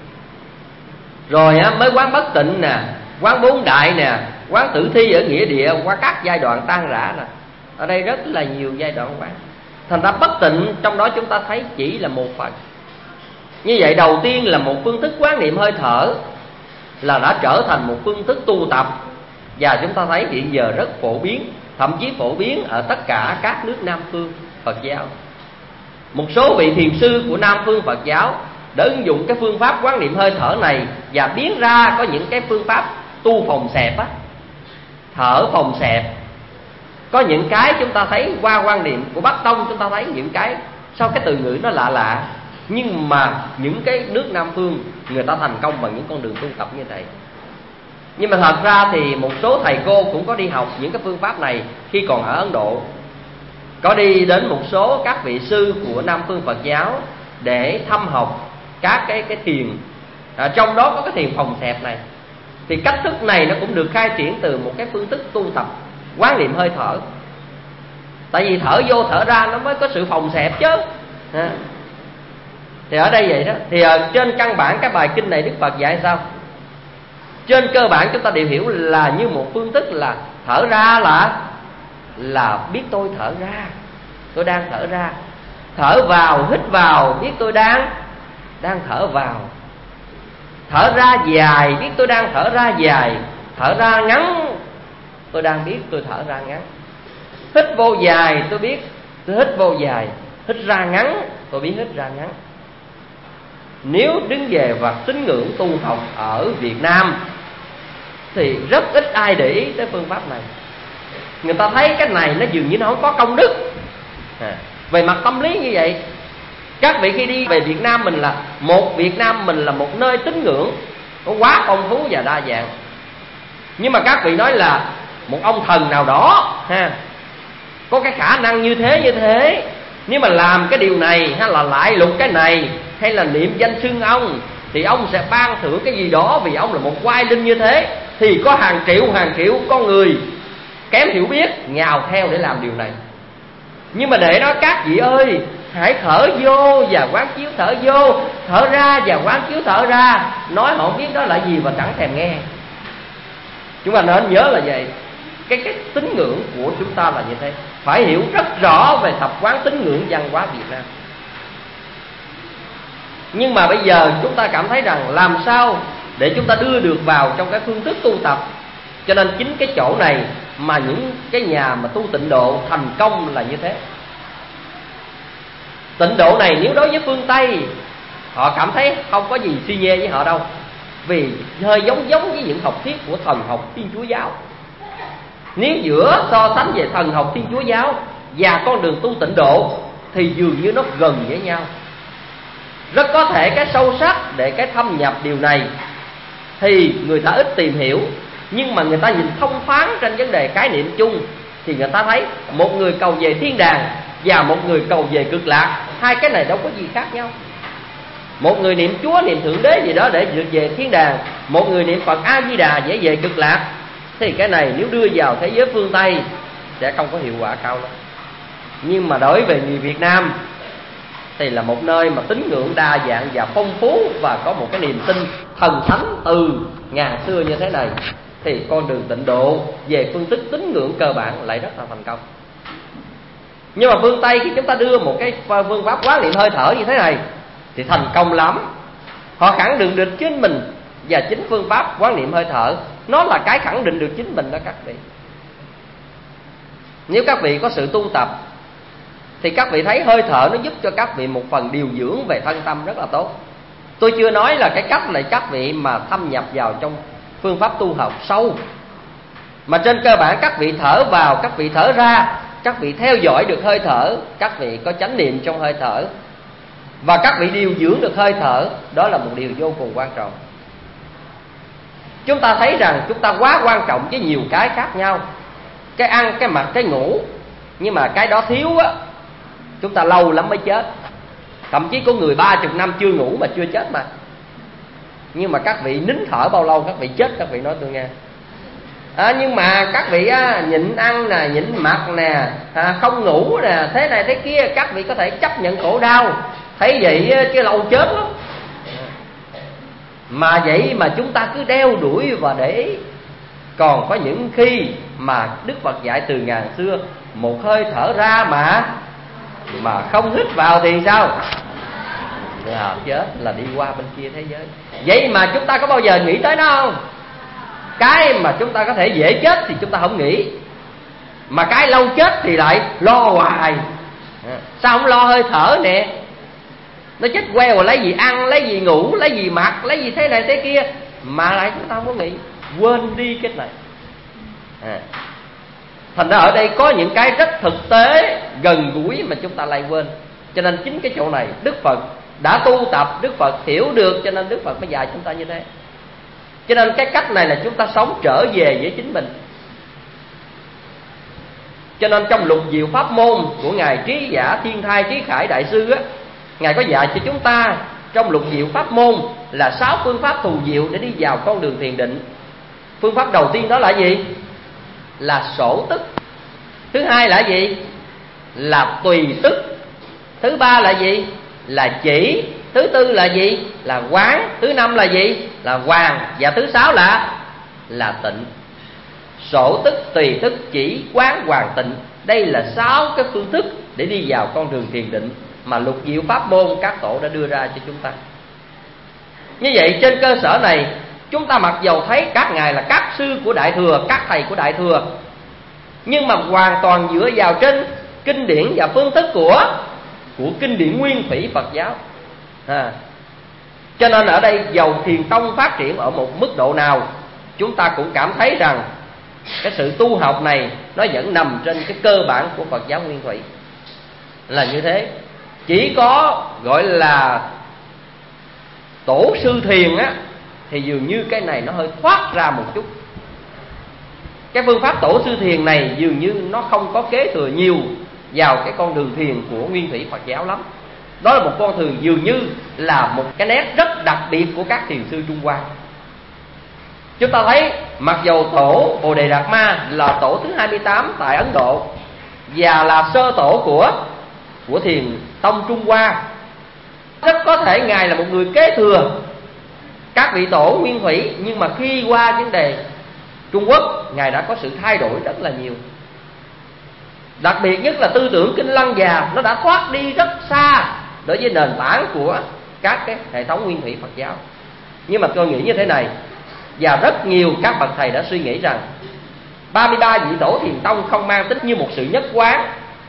rồi á, mới quán bất tịnh nè, quán bốn đại nè, quán tử thi ở nghĩa địa, qua các giai đoạn tan rã nè. Ở đây rất là nhiều giai đoạn quán. Thành ra bất tịnh trong đó chúng ta thấy chỉ là một phần. Như vậy đầu tiên là một phương thức quán niệm hơi thở là đã trở thành một phương thức tu tập, và chúng ta thấy hiện giờ rất phổ biến, thậm chí phổ biến ở tất cả các nước Nam phương Phật giáo. Một số vị thiền sư của Nam phương Phật giáo đã ứng dụng cái phương pháp quán niệm hơi thở này và biến ra có những cái phương pháp tu phòng xẹp á, thở phòng xẹp, Có những cái chúng ta thấy qua quan niệm của Bắc Tông, chúng ta thấy những cái sao cái từ ngữ nó lạ lạ, nhưng mà những cái nước Nam phương người ta thành công bằng những con đường tu tập như vậy. Nhưng mà thật ra thì một số thầy cô cũng có đi học những cái phương pháp này khi còn ở Ấn Độ, có đi đến một số các vị sư của Nam phương Phật giáo để thăm học các cái cái thiền, à, trong đó có cái thiền phòng xẹp này. Thì cách thức này nó cũng được khai triển từ một cái phương thức tu tập quán niệm hơi thở. Tại vì thở vô thở ra nó mới có sự phòng xẹp chứ, à. Thì ở đây vậy đó. Thì ở trên căn bản cái bài kinh này Đức Phật dạy sao? Trên cơ bản chúng ta đều hiểu là như một phương thức là thở ra là là biết tôi thở ra, tôi đang thở ra. Thở vào, hít vào, biết tôi đang đang thở vào. Thở ra dài, biết tôi đang thở ra dài. Thở ra ngắn, tôi đang biết tôi thở ra ngắn. Hít vô dài, tôi biết tôi hít vô dài. Hít ra ngắn, tôi biết hít ra ngắn. Nếu đứng về mặt tín ngưỡng tu học ở Việt Nam thì rất ít ai để ý tới phương pháp này. Người ta thấy cái này nó dường như nó không có công đức, à, về mặt tâm lý như vậy. Các vị khi đi về Việt Nam mình là một Việt Nam mình là một nơi tín ngưỡng nó quá phong phú và đa dạng. Nhưng mà các vị nói là một ông thần nào đó ha, có cái khả năng như thế như thế, nếu mà làm cái điều này hay là lại lục cái này hay là niệm danh xưng ông thì ông sẽ ban thưởng cái gì đó, vì ông là một oai linh như thế. Thì có hàng triệu hàng triệu con người kém hiểu biết nhào theo để làm điều này. Nhưng mà để nói các vị ơi, hãy thở vô và quán chiếu thở vô, thở ra và quán chiếu thở ra, nói họ không biết đó là gì và chẳng thèm nghe. Chúng ta nên nhớ là vậy. Cái cái tín ngưỡng của chúng ta là như thế. Phải hiểu rất rõ về tập quán tín ngưỡng văn hóa Việt Nam. Nhưng mà bây giờ chúng ta cảm thấy rằng làm sao để chúng ta đưa được vào trong cái phương thức tu tập. Cho nên chính cái chỗ này mà những cái nhà mà tu tịnh độ thành công là như thế. Tịnh độ này nếu đối với phương Tây họ cảm thấy không có gì suy nhê với họ đâu, vì hơi giống giống với những học thuyết của thần học Thiên Chúa giáo. Nếu giữa so sánh về thần học Thiên Chúa giáo và con đường tu tịnh độ thì dường như nó gần với nhau. Rất có thể cái sâu sắc để cái thâm nhập điều này thì người ta ít tìm hiểu, nhưng mà người ta nhìn thông thoáng trên vấn đề khái niệm chung thì người ta thấy một người cầu về thiên đàng và một người cầu về cực lạc, hai cái này đâu có gì khác nhau. Một người niệm Chúa, niệm Thượng Đế gì đó để vượt về thiên đàng, một người niệm Phật A Di Đà để về cực lạc. Thì cái này nếu đưa vào thế giới phương Tây sẽ không có hiệu quả cao lắm. Nhưng mà đối với người Việt Nam thì là một nơi mà tín ngưỡng đa dạng và phong phú, và có một cái niềm tin thần thánh từ ngàn xưa như thế này, thì con đường tịnh độ về phương thức tín ngưỡng cơ bản lại rất là thành công. Nhưng mà phương Tây khi chúng ta đưa một cái phương pháp quán niệm hơi thở như thế này thì thành công lắm. Họ khẳng định được chính mình, và chính phương pháp quán niệm hơi thở nó là cái khẳng định được chính mình đó các vị. Nếu các vị có sự tu tập thì các vị thấy hơi thở nó giúp cho các vị một phần điều dưỡng về thân tâm rất là tốt. Tôi chưa nói là cái cách này các vị mà thâm nhập vào trong phương pháp tu học sâu, mà trên cơ bản các vị thở vào, các vị thở ra, các vị theo dõi được hơi thở, các vị có chánh niệm trong hơi thở, và các vị điều dưỡng được hơi thở. Đó là một điều vô cùng quan trọng. Chúng ta thấy rằng chúng ta quá quan trọng với nhiều cái khác nhau. Cái ăn, cái mặc, cái ngủ. Nhưng mà cái đó thiếu á, chúng ta lâu lắm mới chết. Thậm chí có người ba chục năm chưa ngủ mà chưa chết mà. Nhưng mà các vị nín thở bao lâu các vị chết, các vị nói tôi nghe. À, nhưng mà các vị á, nhịn ăn nè, nhịn mặc nè, à, không ngủ nè, thế này thế kia, các vị có thể chấp nhận khổ đau. Thấy vậy chứ lâu chết lắm. Mà vậy mà chúng ta cứ đeo đuổi và để ý. Còn có những khi mà Đức Phật dạy từ ngàn xưa, một hơi thở ra mà mà không hít vào thì sao? À, chết là đi qua bên kia thế giới. Vậy mà chúng ta có bao giờ nghĩ tới nó không? Cái mà chúng ta có thể dễ chết thì chúng ta không nghĩ, mà cái lâu chết thì lại lo hoài. À, sao không lo hơi thở nè? Nó chết queo rồi lấy gì ăn, lấy gì ngủ, lấy gì mặc, lấy gì thế này thế kia, mà lại chúng ta không có nghĩ, quên đi cái này. À, Thành ra ở đây có những cái rất thực tế, gần gũi mà chúng ta lại quên. Cho nên chính cái chỗ này Đức Phật đã tu tập, Đức Phật hiểu được, cho nên Đức Phật mới dạy chúng ta như thế. Cho nên cái cách này là chúng ta sống trở về với chính mình. Cho nên trong Lục Diệu Pháp Môn của Ngài Trí Giả Thiên Thai Trí Khải Đại Sư á, Ngài có dạy cho chúng ta trong Lục Diệu Pháp Môn là sáu phương pháp thù diệu để đi vào con đường thiền định. Phương pháp đầu tiên đó là gì? Là sổ tức. Thứ hai là gì? Là tùy tức. Thứ ba là gì? Là chỉ. Thứ tư là gì? Là quán. Thứ năm là gì? Là hoàn. Và thứ sáu là là tịnh. Sổ tức, tùy tức, chỉ, quán, hoàn, tịnh. Đây là sáu cái phương thức để đi vào con đường thiền định mà Lục Diệu Pháp Môn các tổ đã đưa ra cho chúng ta. Như vậy trên cơ sở này, chúng ta mặc dầu thấy các ngài là các sư của Đại Thừa, các thầy của Đại Thừa, nhưng mà hoàn toàn dựa vào trên kinh điển và phương thức của của kinh điển nguyên thủy Phật giáo. À, cho nên ở đây dầu thiền tông phát triển ở một mức độ nào, chúng ta cũng cảm thấy rằng cái sự tu học này nó vẫn nằm trên cái cơ bản của Phật giáo nguyên thủy là như thế. Chỉ có gọi là tổ sư thiền á, thì dường như cái này nó hơi thoát ra một chút. Cái phương pháp tổ sư thiền này dường như nó không có kế thừa nhiều vào cái con đường thiền của nguyên thủy Phật giáo lắm. Đó là một con đường dường như là một cái nét rất đặc biệt của các thiền sư Trung Hoa. Chúng ta thấy mặc dầu tổ Bồ Đề Đạt Ma là tổ thứ hai mươi tám tại Ấn Độ và là sơ tổ của của thiền tông Trung Hoa, rất có thể ngài là một người kế thừa các vị tổ nguyên thủy, nhưng mà khi qua vấn đề Trung Quốc, ngài đã có sự thay đổi rất là nhiều. Đặc biệt nhất là tư tưởng Kinh Lăng Già nó đã thoát đi rất xa đối với nền tảng của các cái hệ thống nguyên thủy Phật giáo. Nhưng mà tôi nghĩ như thế này, và rất nhiều các bậc thầy đã suy nghĩ rằng ba mươi ba vị tổ thiền tông không mang tính như một sự nhất quán,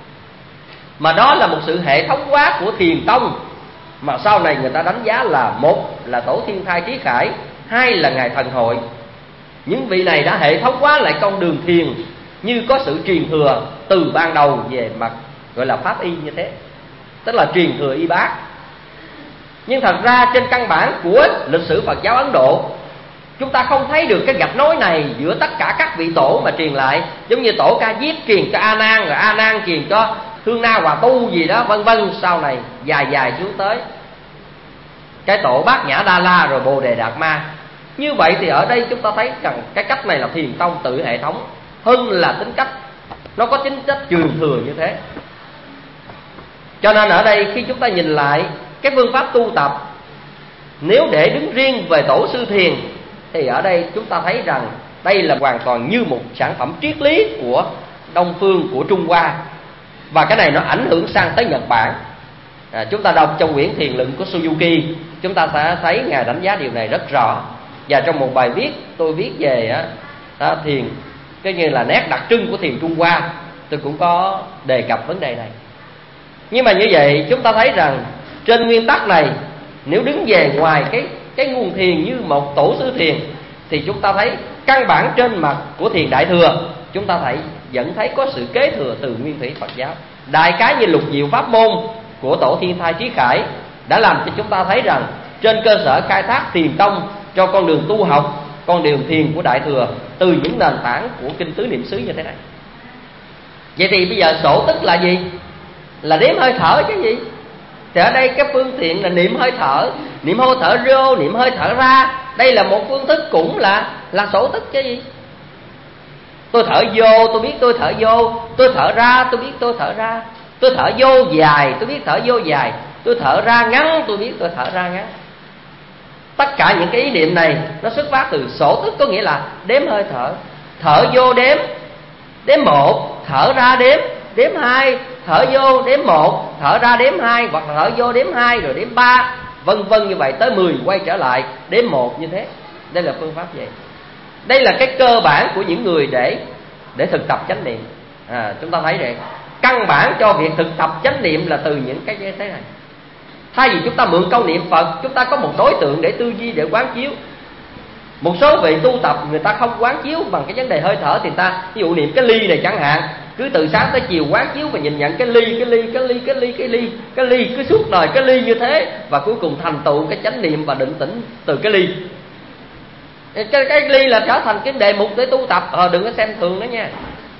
mà đó là một sự hệ thống hóa của thiền tông, mà sau này người ta đánh giá là một là tổ Thiên Thai Trí Khải, hai là ngài Thần Hội. Những vị này đã hệ thống hóa lại con đường thiền, như có sự truyền thừa từ ban đầu về mặt gọi là pháp y như thế, tức là truyền thừa y bác. Nhưng thật ra trên căn bản của lịch sử Phật giáo Ấn Độ, chúng ta không thấy được cái gạch nối này giữa tất cả các vị tổ mà truyền lại. Giống như tổ Ca Diếp truyền cho A Nan, rồi A Nan truyền cho Hương Na Hòa Tu gì đó vân vân, sau này dài dài xuống tới cái tổ Bát Nhã Đa La rồi Bồ Đề Đạt Ma. Như vậy thì ở đây chúng ta thấy rằng cái cách này là thiền tông tự hệ thống hơn là tính cách nó có tính chất truyền thừa như thế. Cho nên ở đây khi chúng ta nhìn lại cái phương pháp tu tập, nếu để đứng riêng về tổ sư thiền, thì ở đây chúng ta thấy rằng đây là hoàn toàn như một sản phẩm triết lý của Đông phương, của Trung Hoa. Và cái này nó ảnh hưởng sang tới Nhật Bản. à, Chúng ta đọc trong quyển Thiền Luận của Suzuki, chúng ta sẽ thấy ngài đánh giá điều này rất rõ. Và trong một bài viết tôi viết về á, đó, thiền, cái như là nét đặc trưng của thiền Trung Hoa, tôi cũng có đề cập vấn đề này. Nhưng mà như vậy chúng ta thấy rằng trên nguyên tắc này, nếu đứng về ngoài cái, cái nguồn thiền như một tổ sư thiền, thì chúng ta thấy căn bản trên mặt của thiền Đại Thừa, chúng ta thấy vẫn thấy có sự kế thừa từ nguyên thủy Phật giáo. Đại cái như Lục Diệu Pháp Môn của tổ Thiên Thai Trí Khải đã làm cho chúng ta thấy rằng trên cơ sở khai thác thiền tông cho con đường tu học, con đường thiền của Đại Thừa từ những nền tảng của kinh tứ niệm xứ như thế này. Vậy thì bây giờ sổ tức là gì? Là đếm hơi thở chứ gì? Thì ở đây cái phương tiện là niệm hơi thở, niệm hơi thở vô, niệm hơi thở ra. Đây là một phương thức cũng là là sổ tức chứ gì? Tôi thở vô, tôi biết tôi thở vô. Tôi thở ra, tôi biết tôi thở ra. Tôi thở vô dài, tôi biết thở vô dài. Tôi thở ra ngắn, tôi biết tôi thở ra ngắn. Tất cả những cái ý niệm này nó xuất phát từ sổ tức, có nghĩa là đếm hơi thở. Thở vô đếm, đếm một, thở ra đếm, đếm hai, thở vô đếm một, thở ra đếm hai, hoặc là thở vô đếm hai rồi đếm ba, vân vân như vậy tới mười, quay trở lại đếm một như thế. Đây là phương pháp gì? Đây là cái cơ bản của những người để để thực tập chánh niệm. À, chúng ta thấy rồi, căn bản cho việc thực tập chánh niệm là từ những cái như thế này. Thay vì chúng ta mượn câu niệm Phật, chúng ta có một đối tượng để tư duy, để quán chiếu. Một số vị tu tập người ta không quán chiếu bằng cái vấn đề hơi thở, thì người ta ví dụ niệm cái ly này chẳng hạn, cứ từ sáng tới chiều quán chiếu và nhìn nhận cái ly, cái ly, cái ly, cái ly, cái ly, cái ly, cứ suốt đời cái ly như thế, và cuối cùng thành tựu cái chánh niệm và định tĩnh từ cái ly. Cái, cái ly là trở thành cái đề mục để tu tập. Ờ đừng có xem thường nó nha.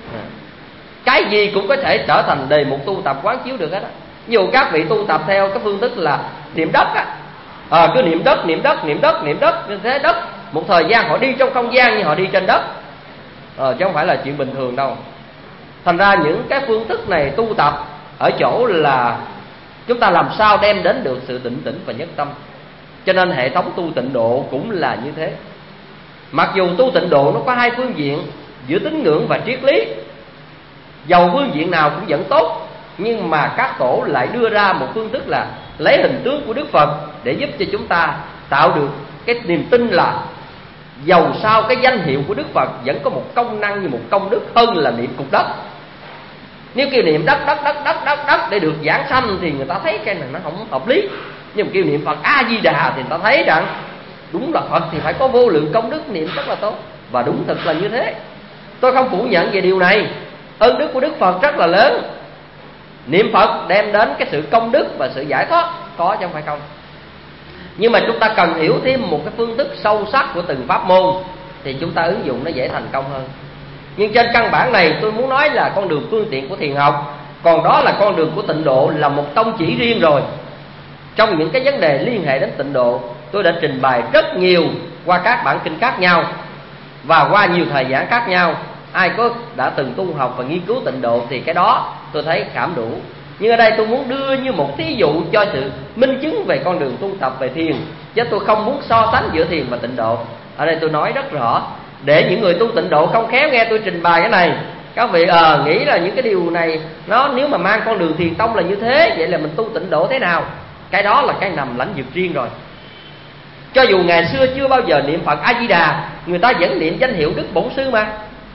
Cái gì cũng có thể trở thành đề mục tu tập quán chiếu được hết á. Ví dụ các vị tu tập theo cái phương thức là niệm đất á, à, cứ niệm đất, niệm đất, niệm đất, niệm đất, như thế đất. Một thời gian họ đi trong không gian như họ đi trên đất, à, chứ không phải là chuyện bình thường đâu. Thành ra những cái phương thức này tu tập ở chỗ là chúng ta làm sao đem đến được sự định tĩnh và nhất tâm. Cho nên hệ thống tu tịnh độ cũng là như thế. Mặc dù tu tịnh độ nó có hai phương diện giữa tín ngưỡng và triết lý, dầu phương diện nào cũng vẫn tốt, nhưng mà các tổ lại đưa ra một phương thức là lấy hình tướng của Đức Phật để giúp cho chúng ta tạo được cái niềm tin là dầu sao cái danh hiệu của Đức Phật vẫn có một công năng như một công đức hơn là niệm cục đất. Nếu kêu niệm đất đất đất đất đất đất để được giảng sanh thì người ta thấy cái này nó không hợp lý. Nhưng mà kêu niệm Phật A Di Đà thì người ta thấy rằng đúng là Phật thì phải có vô lượng công đức, niệm rất là tốt. Và đúng thực là như thế. Tôi không phủ nhận về điều này. Ơn đức của Đức Phật rất là lớn. Niệm Phật đem đến cái sự công đức và sự giải thoát, có chứ không phải không. Nhưng mà chúng ta cần hiểu thêm một cái phương thức sâu sắc của từng pháp môn thì chúng ta ứng dụng nó dễ thành công hơn. Nhưng trên căn bản này tôi muốn nói là con đường phương tiện của thiền học, còn đó là con đường của tịnh độ, là một tông chỉ riêng rồi. Trong những cái vấn đề liên hệ đến tịnh độ, tôi đã trình bày rất nhiều qua các bản kinh khác nhau và qua nhiều thời giảng khác nhau. Ai có đã từng tu học và nghiên cứu tịnh độ thì cái đó tôi thấy khảm đủ. Nhưng ở đây tôi muốn đưa như một thí dụ cho sự minh chứng về con đường tu tập về thiền, chứ tôi không muốn so sánh giữa thiền và tịnh độ. Ở đây tôi nói rất rõ để những người tu tịnh độ không khéo nghe tôi trình bày cái này, các vị ờ à, nghĩ là những cái điều này nó nếu mà mang con đường thiền tông là như thế, vậy là mình tu tịnh độ thế nào? Cái đó là cái nằm lãnh vực riêng rồi. Cho dù ngày xưa chưa bao giờ niệm Phật A Di Đà, người ta vẫn niệm danh hiệu Đức Bổn Sư mà.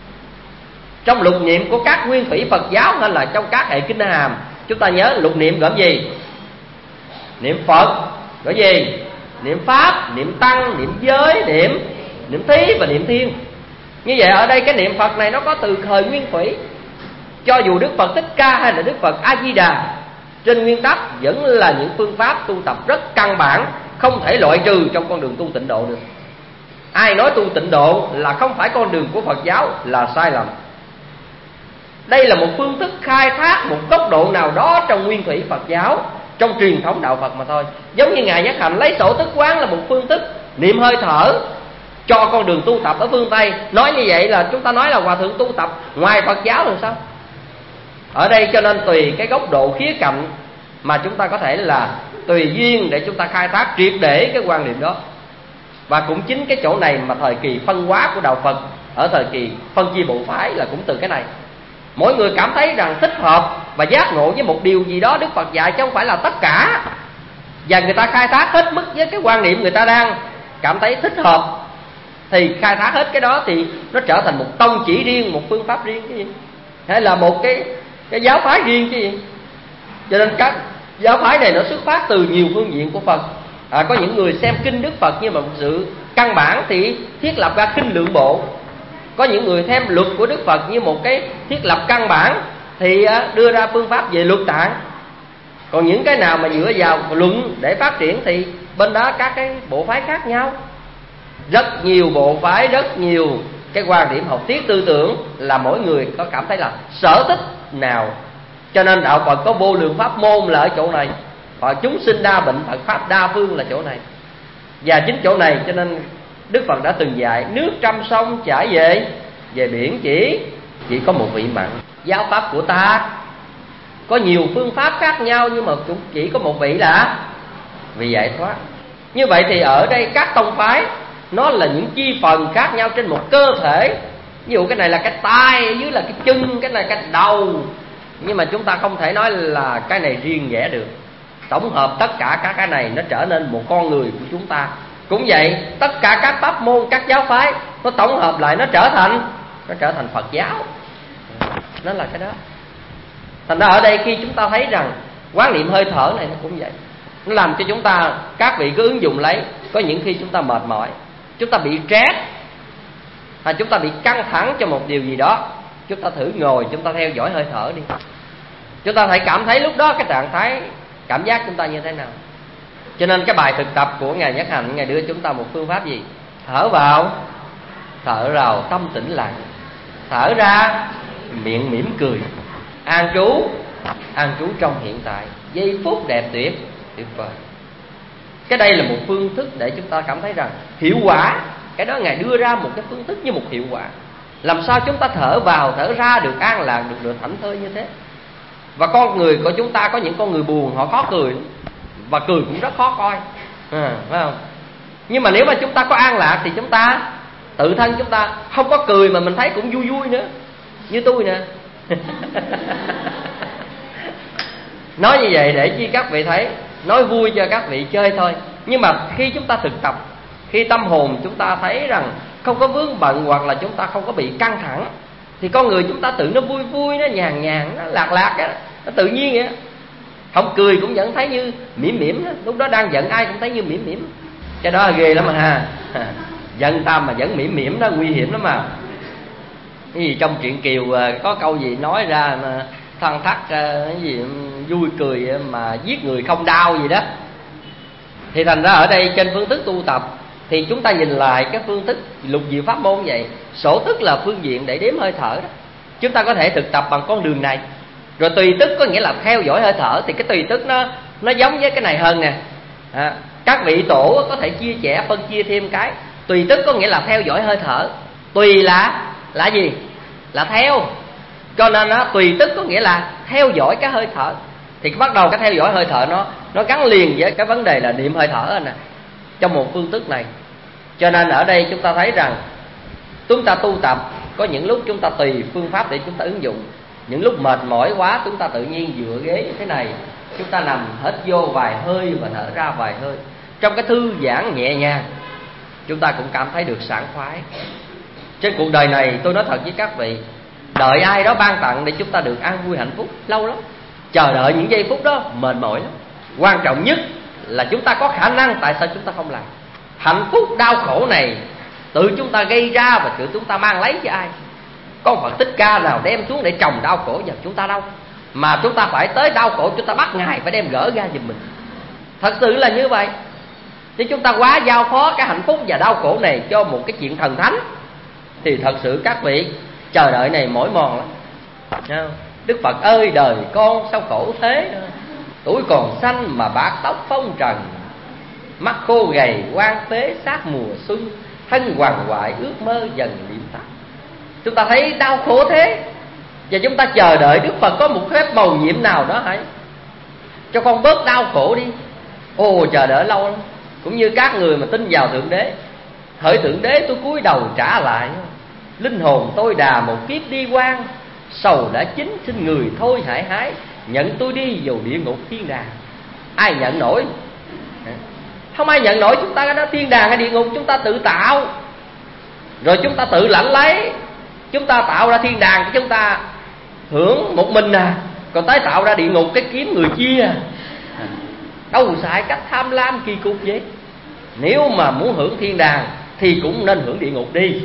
Trong lục niệm của các nguyên thủy Phật giáo hay là trong các hệ kinh hàm, chúng ta nhớ lục niệm gồm gì? Niệm Phật, gọi gì? Niệm Pháp, niệm Tăng, niệm Giới, niệm niệm Thí và niệm Thiên. Như vậy ở đây cái niệm Phật này nó có từ thời nguyên thủy. Cho dù Đức Phật Thích Ca hay là Đức Phật A Di Đà, trên nguyên tắc vẫn là những phương pháp tu tập rất căn bản, không thể loại trừ trong con đường tu tịnh độ được. Ai nói tu tịnh độ là không phải con đường của Phật giáo là sai lầm. Đây là một phương thức khai thác một góc độ nào đó trong nguyên thủy Phật giáo, trong truyền thống đạo Phật mà thôi. Giống như Ngài Nhất Hạnh lấy sổ tức quán là một phương thức niệm hơi thở cho con đường tu tập ở phương Tây. Nói như vậy là chúng ta nói là hòa thượng tu tập ngoài Phật giáo rồi sao? Ở đây cho nên tùy cái góc độ khía cạnh mà chúng ta có thể là tùy duyên để chúng ta khai thác triệt để cái quan niệm đó. Và cũng chính cái chỗ này mà thời kỳ phân hóa của đạo Phật ở thời kỳ phân chia bộ phái là cũng từ cái này. Mỗi người cảm thấy rằng thích hợp và giác ngộ với một điều gì đó Đức Phật dạy, chứ không phải là tất cả. Và người ta khai thác hết mức với cái quan niệm người ta đang cảm thấy thích hợp, thì khai thác hết cái đó thì nó trở thành một tông chỉ riêng, một phương pháp riêng chứ gì, hay là một cái cái giáo phái riêng chứ gì. Cho nên các giáo phái này nó xuất phát từ nhiều phương diện của Phật. À, có những người xem kinh Đức Phật như một sự căn bản thì thiết lập ra kinh lượng bộ. Có những người thêm luật của Đức Phật như một cái thiết lập căn bản thì đưa ra phương pháp về luật tạng. Còn những cái nào mà dựa vào luận để phát triển thì bên đó các cái bộ phái khác nhau. Rất nhiều bộ phái, rất nhiều cái quan điểm học thuyết tư tưởng, là mỗi người có cảm thấy là sở thích nào. Cho nên đạo Phật có vô lượng pháp môn là ở chỗ này, và chúng sinh đa bệnh, Phật pháp đa phương là chỗ này. Và chính chỗ này cho nên Đức Phật đã từng dạy nước trăm sông chảy về về biển chỉ chỉ có một vị mặn. Giáo pháp của ta có nhiều phương pháp khác nhau, nhưng mà cũng chỉ có một vị là vị giải thoát. Như vậy thì ở đây các tông phái nó là những chi phần khác nhau trên một cơ thể. Ví dụ cái này là cái tai, dưới là cái chân, cái này cái đầu. Nhưng mà chúng ta không thể nói là cái này riêng rẽ được. Tổng hợp tất cả các cái này nó trở nên một con người của chúng ta. Cũng vậy, tất cả các pháp môn, các giáo phái nó tổng hợp lại nó trở thành nó trở thành Phật giáo. Nó là cái đó. Thành ra ở đây khi chúng ta thấy rằng quán niệm hơi thở này nó cũng vậy, nó làm cho chúng ta, các vị cứ ứng dụng lấy. Có những khi chúng ta mệt mỏi, chúng ta bị stress, hay chúng ta bị căng thẳng cho một điều gì đó, chúng ta thử ngồi, chúng ta theo dõi hơi thở đi. Chúng ta phải cảm thấy lúc đó cái trạng thái cảm giác chúng ta như thế nào. Cho nên cái bài thực tập của Ngài Nhất Hạnh, Ngài đưa chúng ta một phương pháp gì? Thở vào, thở vào tâm tĩnh lặng, thở ra miệng mỉm cười, an trú, an trú trong hiện tại, giây phút đẹp tuyệt, tuyệt vời. Cái đây là một phương thức để chúng ta cảm thấy rằng hiệu quả. Cái đó Ngài đưa ra một cái phương thức như một hiệu quả. Làm sao chúng ta thở vào thở ra được an lạc, được được thảnh thơi như thế. Và con người của chúng ta có những con người buồn, họ khó cười, và cười cũng rất khó coi, à, phải không? Nhưng mà nếu mà chúng ta có an lạc thì chúng ta tự thân chúng ta không có cười mà mình thấy cũng vui vui nữa. Như tôi nè. Nói như vậy để chi các vị thấy, nói vui cho các vị chơi thôi. Nhưng mà khi chúng ta thực tập, khi tâm hồn chúng ta thấy rằng không có vướng bận, hoặc là chúng ta không có bị căng thẳng, thì con người chúng ta tự nó vui vui, nó nhàn nhàn, nó lạc lạc đó, nó tự nhiên vậy. Không cười cũng vẫn thấy như mỉm mỉm đó. Lúc đó đang giận ai cũng thấy như mỉm mỉm. Cái đó là ghê lắm mà ha. Giận tâm mà vẫn mỉm mỉm đó, nguy hiểm lắm mà. Cái gì trong truyện Kiều có câu gì nói ra mà thăng thắc cái gì vui cười mà giết người không đau gì đó. Thì thành ra ở đây trên phương thức tu tập thì chúng ta nhìn lại cái phương thức lục diệu pháp môn vậy. Sổ tức là phương diện để đếm hơi thở đó. Chúng ta có thể thực tập bằng con đường này. Rồi tùy tức có nghĩa là theo dõi hơi thở. Thì cái tùy tức nó nó giống với cái này hơn nè, à, các vị tổ có thể chia sẻ phân chia thêm cái tùy tức có nghĩa là theo dõi hơi thở. Tùy là là gì? Là theo. Cho nên nó tùy tức có nghĩa là theo dõi cái hơi thở. Thì bắt đầu cái theo dõi hơi thở nó nó gắn liền với cái vấn đề là niệm hơi thở nè, trong một phương thức này. Cho nên ở đây chúng ta thấy rằng chúng ta tu tập có những lúc chúng ta tùy phương pháp để chúng ta ứng dụng. Những lúc mệt mỏi quá chúng ta tự nhiên dựa ghế như thế này, chúng ta nằm hít vô vài hơi và thở ra vài hơi. Trong cái thư giãn nhẹ nhàng, chúng ta cũng cảm thấy được sảng khoái. Trên cuộc đời này tôi nói thật với các vị, đợi ai đó ban tặng để chúng ta được an vui hạnh phúc lâu lắm. Chờ đợi những giây phút đó mệt mỏi lắm. Quan trọng nhất là chúng ta có khả năng, tại sao chúng ta không làm? Hạnh phúc đau khổ này tự chúng ta gây ra và tự chúng ta mang lấy cho ai? Có Phật Thích Ca nào đem xuống để trồng đau khổ vào chúng ta đâu. Mà chúng ta phải tới đau khổ chúng ta bắt Ngài phải đem gỡ ra giùm mình. Thật sự là như vậy. Chứ chúng ta quá giao phó cái hạnh phúc và đau khổ này cho một cái chuyện thần thánh thì thật sự các vị chờ đợi này mỏi mòn lắm. Đức Phật ơi đời con sao khổ thế, tuổi còn xanh mà bạc tóc phong trần, mắt khô gầy quan phế sát mùa xuân, thân hoàng hoại ước mơ dần điểm tắt. Chúng ta thấy đau khổ thế, và chúng ta chờ đợi Đức Phật có một phép mầu nhiệm nào đó hãy cho con bớt đau khổ đi. Ồ chờ đợi lâu lắm. Cũng như các người mà tin vào Thượng Đế, hỡi Thượng Đế tôi cúi đầu trả lại, linh hồn tôi đà một kiếp đi quan, sầu đã chín xin người thôi hãy hái, nhận tôi đi vào địa ngục thiên đàng. Ai nhận nổi? Không ai nhận nổi. Chúng ta cái đó thiên đàng hay địa ngục chúng ta tự tạo, rồi chúng ta tự lãnh lấy. Chúng ta tạo ra thiên đàng thì chúng ta hưởng một mình à, còn tới tạo ra địa ngục cái kiếm người chia à. Đâu xài cách tham lam kỳ cục vậy. Nếu mà muốn hưởng thiên đàng thì cũng nên hưởng địa ngục đi.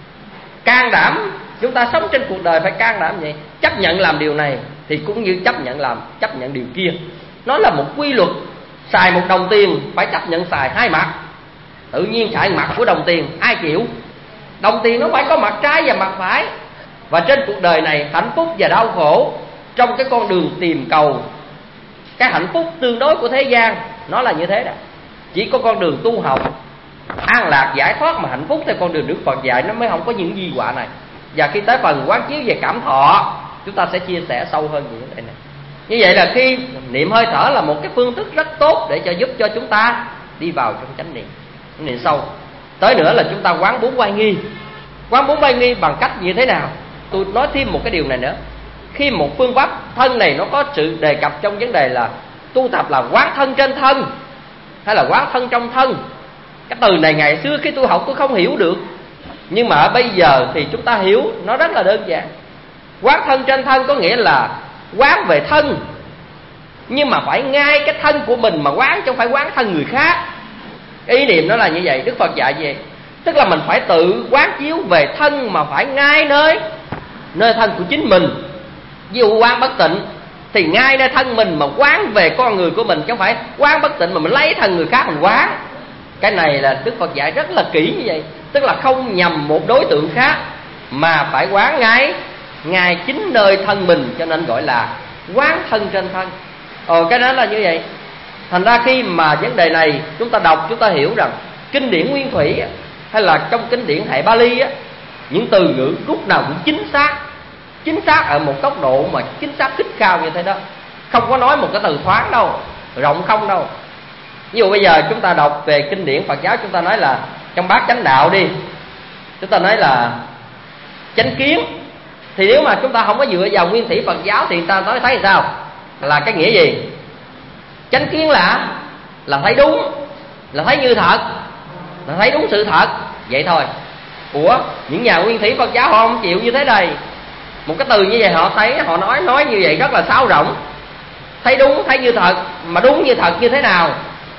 Can đảm. Chúng ta sống trên cuộc đời phải can đảm vậy. Chấp nhận làm điều này thì cũng như chấp nhận làm chấp nhận điều kia. Nó là một quy luật. Xài một đồng tiền phải chấp nhận xài hai mặt. Tự nhiên xài mặt của đồng tiền ai chịu? Đồng tiền nó phải có mặt trái và mặt phải. Và trên cuộc đời này hạnh phúc và đau khổ, trong cái con đường tìm cầu cái hạnh phúc tương đối của thế gian, nó là như thế đó. Chỉ có con đường tu học an lạc giải thoát mà hạnh phúc theo con đường Đức Phật dạy nó mới không có những di họa này. Và khi tới phần quán chiếu về cảm thọ, chúng ta sẽ chia sẻ sâu hơn về vấn đề này. Như vậy là khi niệm hơi thở là một cái phương thức rất tốt để cho giúp cho chúng ta đi vào trong chánh niệm, niệm sâu. Tới nữa là chúng ta quán bốn oai nghi. Quán bốn oai nghi bằng cách như thế nào? Tôi nói thêm một cái điều này nữa. Khi một phương pháp thân này nó có sự đề cập trong vấn đề là tu tập là quán thân trên thân hay là quán thân trong thân. Cái từ này ngày xưa khi tôi học tôi không hiểu được, nhưng mà bây giờ thì chúng ta hiểu nó rất là đơn giản. Quán thân trên thân có nghĩa là quán về thân, nhưng mà phải ngay cái thân của mình mà quán, chứ không phải quán thân người khác. Ý niệm nó là như vậy. Đức Phật dạy gì? Tức là mình phải tự quán chiếu về thân mà phải ngay nơi nơi thân của chính mình. Ví dụ quán bất tịnh thì ngay nơi thân mình mà quán về con người của mình, chứ không phải quán bất tịnh mà mình lấy thân người khác mình quán. Cái này là Đức Phật dạy rất là kỹ như vậy. Tức là không nhằm một đối tượng khác mà phải quán ngay ngay chính nơi thân mình, cho nên gọi là quán thân trên thân. Ồ, cái đó là như vậy. Thành ra khi mà vấn đề này chúng ta đọc, chúng ta hiểu rằng kinh điển nguyên thủy hay là trong kinh điển hệ Bali á, những từ ngữ lúc nào cũng chính xác, chính xác ở một tốc độ mà chính xác khích cao như thế đó. Không có nói một cái từ thoáng đâu, rộng không đâu. Ví dụ bây giờ chúng ta đọc về kinh điển Phật giáo, chúng ta nói là trong bát chánh đạo đi, chúng ta nói là chánh kiến. Thì nếu mà chúng ta không có dựa vào nguyên thủy Phật giáo thì người ta nói thấy sao? Là cái nghĩa gì? Chánh kiến là là thấy đúng, là thấy như thật, là thấy đúng sự thật, vậy thôi. Ủa, những nhà nguyên thủy Phật giáo họ không chịu như thế này. Một cái từ như vậy họ thấy, họ nói nói như vậy rất là sáo rỗng. Thấy đúng, thấy như thật, mà đúng như thật như thế nào?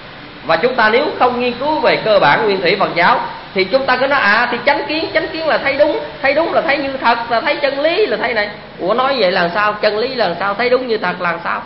Và chúng ta nếu không nghiên cứu về cơ bản nguyên thủy Phật giáo thì chúng ta cứ nói à thì chánh kiến, chánh kiến là thấy đúng, thấy đúng là thấy như thật, là thấy chân lý, là thấy này. Ủa, nói vậy là sao? Chân lý là sao? Thấy đúng như thật là sao?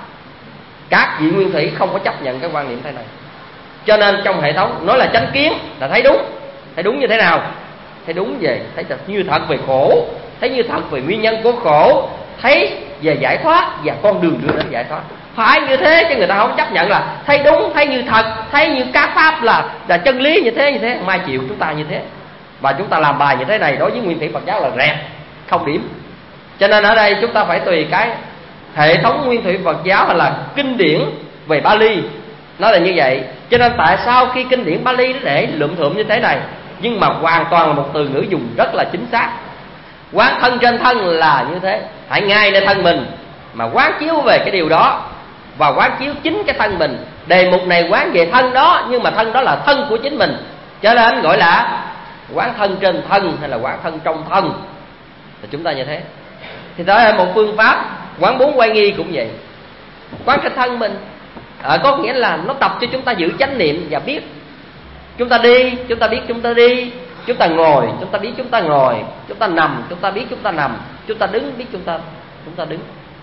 Các vị nguyên thủy không có chấp nhận cái quan niệm thế này. Cho nên trong hệ thống nói là chánh kiến là thấy đúng. Thấy đúng như thế nào? Thấy đúng về, thấy thật như thật về khổ, thấy như thật về nguyên nhân của khổ, thấy về giải thoát và con đường đưa đến giải thoát. Phải như thế, chứ người ta không chấp nhận là thấy đúng, thấy như thật, thấy như các pháp là là chân lý như thế như thế. Không ai chịu chúng ta như thế. Và chúng ta làm bài như thế này đối với nguyên thủy Phật giáo là rẹt, không điểm. Cho nên ở đây chúng ta phải tùy cái hệ thống nguyên thủy Phật giáo hay là kinh điển về Bali nó là như vậy. Cho nên tại sao khi kinh điển Bali nó để lượm thượm như thế này, nhưng mà hoàn toàn là một từ ngữ dùng rất là chính xác. Quán thân trên thân là như thế, hãy ngay nơi thân mình mà quán chiếu về cái điều đó, và quán chiếu chính cái thân mình. Đề mục này quán về thân đó, nhưng mà thân đó là thân của chính mình, cho nên gọi là quán thân trên thân hay là quán thân trong thân. Thì chúng ta như thế. Thì đó là một phương pháp. Quán bốn quay nghi cũng vậy, quán cái thân mình à, có nghĩa là nó tập cho chúng ta giữ chánh niệm và biết. Chúng ta đi, chúng ta biết chúng ta đi. Chúng ta ngồi, chúng ta biết chúng ta ngồi. Chúng ta nằm, chúng ta biết chúng ta nằm. Chúng ta đứng, biết chúng ta chúng ta đứng.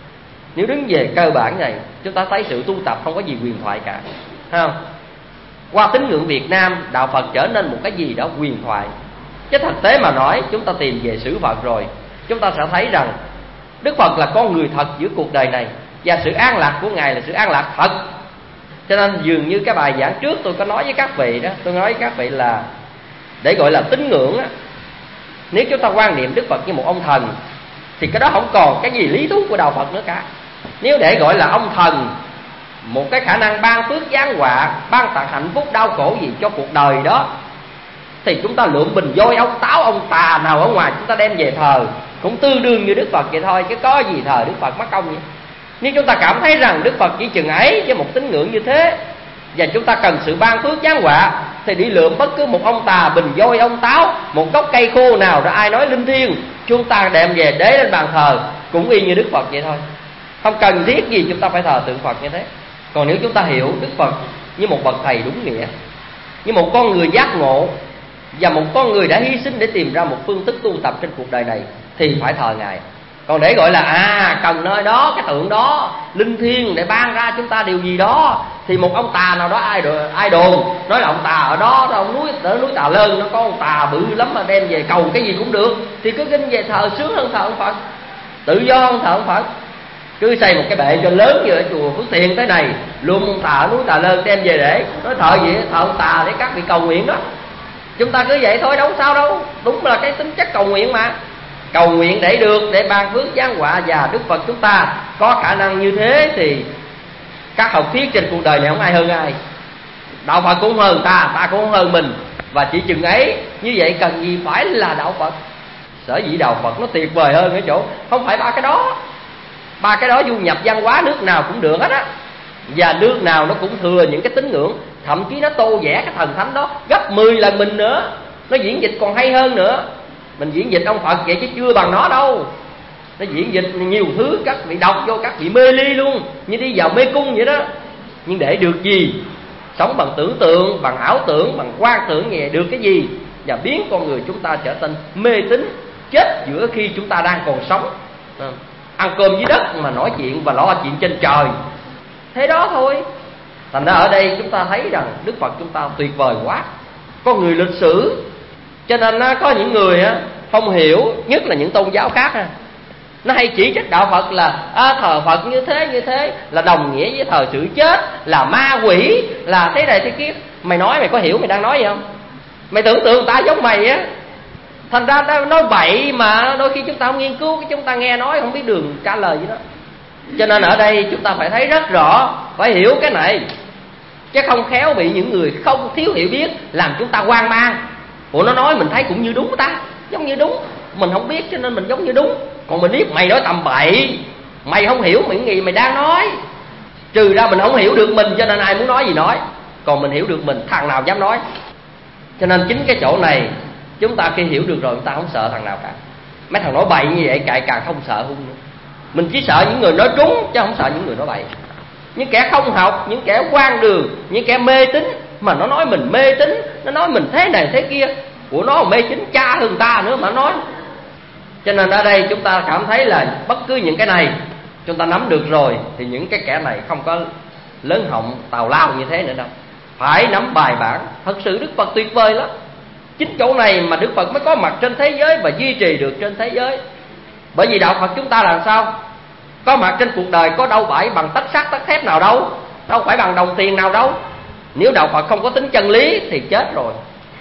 Nếu đứng về cơ bản này, chúng ta thấy sự tu tập không có gì huyền thoại cả, thấy không? Qua tín ngưỡng Việt Nam, đạo Phật trở nên một cái gì đó huyền thoại. Chứ thực tế mà nói, chúng ta tìm về sử Phật rồi, chúng ta sẽ thấy rằng Đức Phật là con người thật giữa cuộc đời này, và sự an lạc của Ngài là sự an lạc thật. Cho nên dường như cái bài giảng trước tôi có nói với các vị đó, tôi nói với các vị là để gọi là tín ngưỡng á, nếu chúng ta quan niệm Đức Phật như một ông thần thì cái đó không còn cái gì lý thú của đạo Phật nữa cả. Nếu để gọi là ông thần, một cái khả năng ban phước giáng họa, ban tặng hạnh phúc đau khổ gì cho cuộc đời đó, thì chúng ta lượm bình voi ông táo ông tà nào ở ngoài chúng ta đem về thờ cũng tương đương như Đức Phật vậy thôi, chứ có gì thờ Đức Phật mắc công vậy. Nếu chúng ta cảm thấy rằng Đức Phật chỉ chừng ấy với một tín ngưỡng như thế, và chúng ta cần sự ban phước giáng họa, thì đi lượm bất cứ một ông tà, bình voi ông táo, một gốc cây khô nào đó ai nói linh thiêng, chúng ta đem về đế lên bàn thờ cũng y như Đức Phật vậy thôi. Không cần thiết gì chúng ta phải thờ tượng Phật như thế. Còn nếu chúng ta hiểu Đức Phật như một bậc thầy đúng nghĩa, như một con người giác ngộ, và một con người đã hy sinh để tìm ra một phương thức tu tập trên cuộc đời này, thì phải thờ Ngài. Còn để gọi là à cần nơi đó, cái tượng đó linh thiêng để ban ra chúng ta điều gì đó, thì một ông tà nào đó ai đồn, ai đồn nói là ông tà ở đó, ở núi ở núi Tà Lơn nó có ông tà bự lắm mà đem về cầu cái gì cũng được, thì cứ kinh về thờ sướng hơn thờ ông Phật, tự do hơn thờ ông Phật. Cứ xây một cái bệ cho lớn như ở chùa Phước Thiện thế này, luôn ông tà ở núi Tà Lơn đem về để nói thờ gì, thờ ông tà để các vị cầu nguyện đó. Chúng ta cứ vậy thôi, đâu sao đâu, đúng là cái tính chất cầu nguyện mà. Cầu nguyện để được, để ban phước giáng họa, và Đức Phật chúng ta có khả năng như thế thì các học thuyết trên cuộc đời này không ai hơn ai. Đạo Phật cũng hơn ta, ta cũng hơn mình, và chỉ chừng ấy. Như vậy cần gì phải là đạo Phật. Sở dĩ đạo Phật nó tuyệt vời hơn ở chỗ không phải ba cái đó. Ba cái đó du nhập văn hóa nước nào cũng được hết á, và nước nào nó cũng thừa những cái tín ngưỡng, thậm chí nó tô vẽ cái thần thánh đó gấp mười lần mình nữa, nó diễn dịch còn hay hơn nữa. Mình diễn dịch ông Phật vậy chứ chưa bằng nó đâu. Nó diễn dịch nhiều thứ, các vị đọc vô các vị mê ly luôn, như đi vào mê cung vậy đó. Nhưng để được gì? Sống bằng tưởng tượng, bằng ảo tưởng, bằng quan tưởng vậy được cái gì? và biến con người chúng ta trở thành mê tín, chết giữa khi chúng ta đang còn sống. Ăn cơm dưới đất mà nói chuyện và lo chuyện trên trời, thế đó thôi. Thành ra ở đây chúng ta thấy rằng Đức Phật chúng ta tuyệt vời quá, con người lịch sử. Cho nên có những người không hiểu, nhất là những tôn giáo khác, nó hay chỉ trích đạo Phật là à, thờ Phật như thế như thế là đồng nghĩa với thờ sự chết, là ma quỷ, là thế này thế kia. Mày nói mày có hiểu mày đang nói gì không? Mày tưởng tượng người ta giống mày á, thành ra nói bậy mà đôi khi chúng ta không nghiên cứu, chúng ta nghe nói không biết đường trả lời gì đó. Cho nên ở đây chúng ta phải thấy rất rõ, phải hiểu cái này, chứ không khéo bị những người không thiếu hiểu biết làm chúng ta hoang mang. Ủa nó nói mình thấy cũng như đúng ta, giống như đúng, mình không biết cho nên mình giống như đúng. Còn mình biết mày nói tầm bậy, mày không hiểu những gì mày đang nói. Trừ ra mình không hiểu được mình cho nên ai muốn nói gì nói, còn mình hiểu được mình thằng nào dám nói. Cho nên chính cái chỗ này chúng ta khi hiểu được rồi chúng ta không sợ thằng nào cả. Mấy thằng nói bậy như vậy càng càng không sợ hung nữa. Mình chỉ sợ những người nói trúng chứ không sợ những người nói bậy. Những kẻ không học, những kẻ hoang đường, những kẻ mê tín mà nó nói mình mê tín, nó nói mình thế này thế kia. Của nó mê tín cha hơn ta nữa mà nói. Cho nên ở đây chúng ta cảm thấy là bất cứ những cái này chúng ta nắm được rồi thì những cái kẻ này không có lớn họng tào lao như thế nữa đâu. Phải nắm bài bản. Thật sự Đức Phật tuyệt vời lắm. Chính chỗ này mà Đức Phật mới có mặt trên thế giới và duy trì được trên thế giới. Bởi vì đạo Phật chúng ta làm sao có mặt trên cuộc đời, có đâu phải bằng tất sắt tất thép nào đâu, đâu phải bằng đồng tiền nào đâu. Nếu đạo Phật không có tính chân lý thì chết rồi.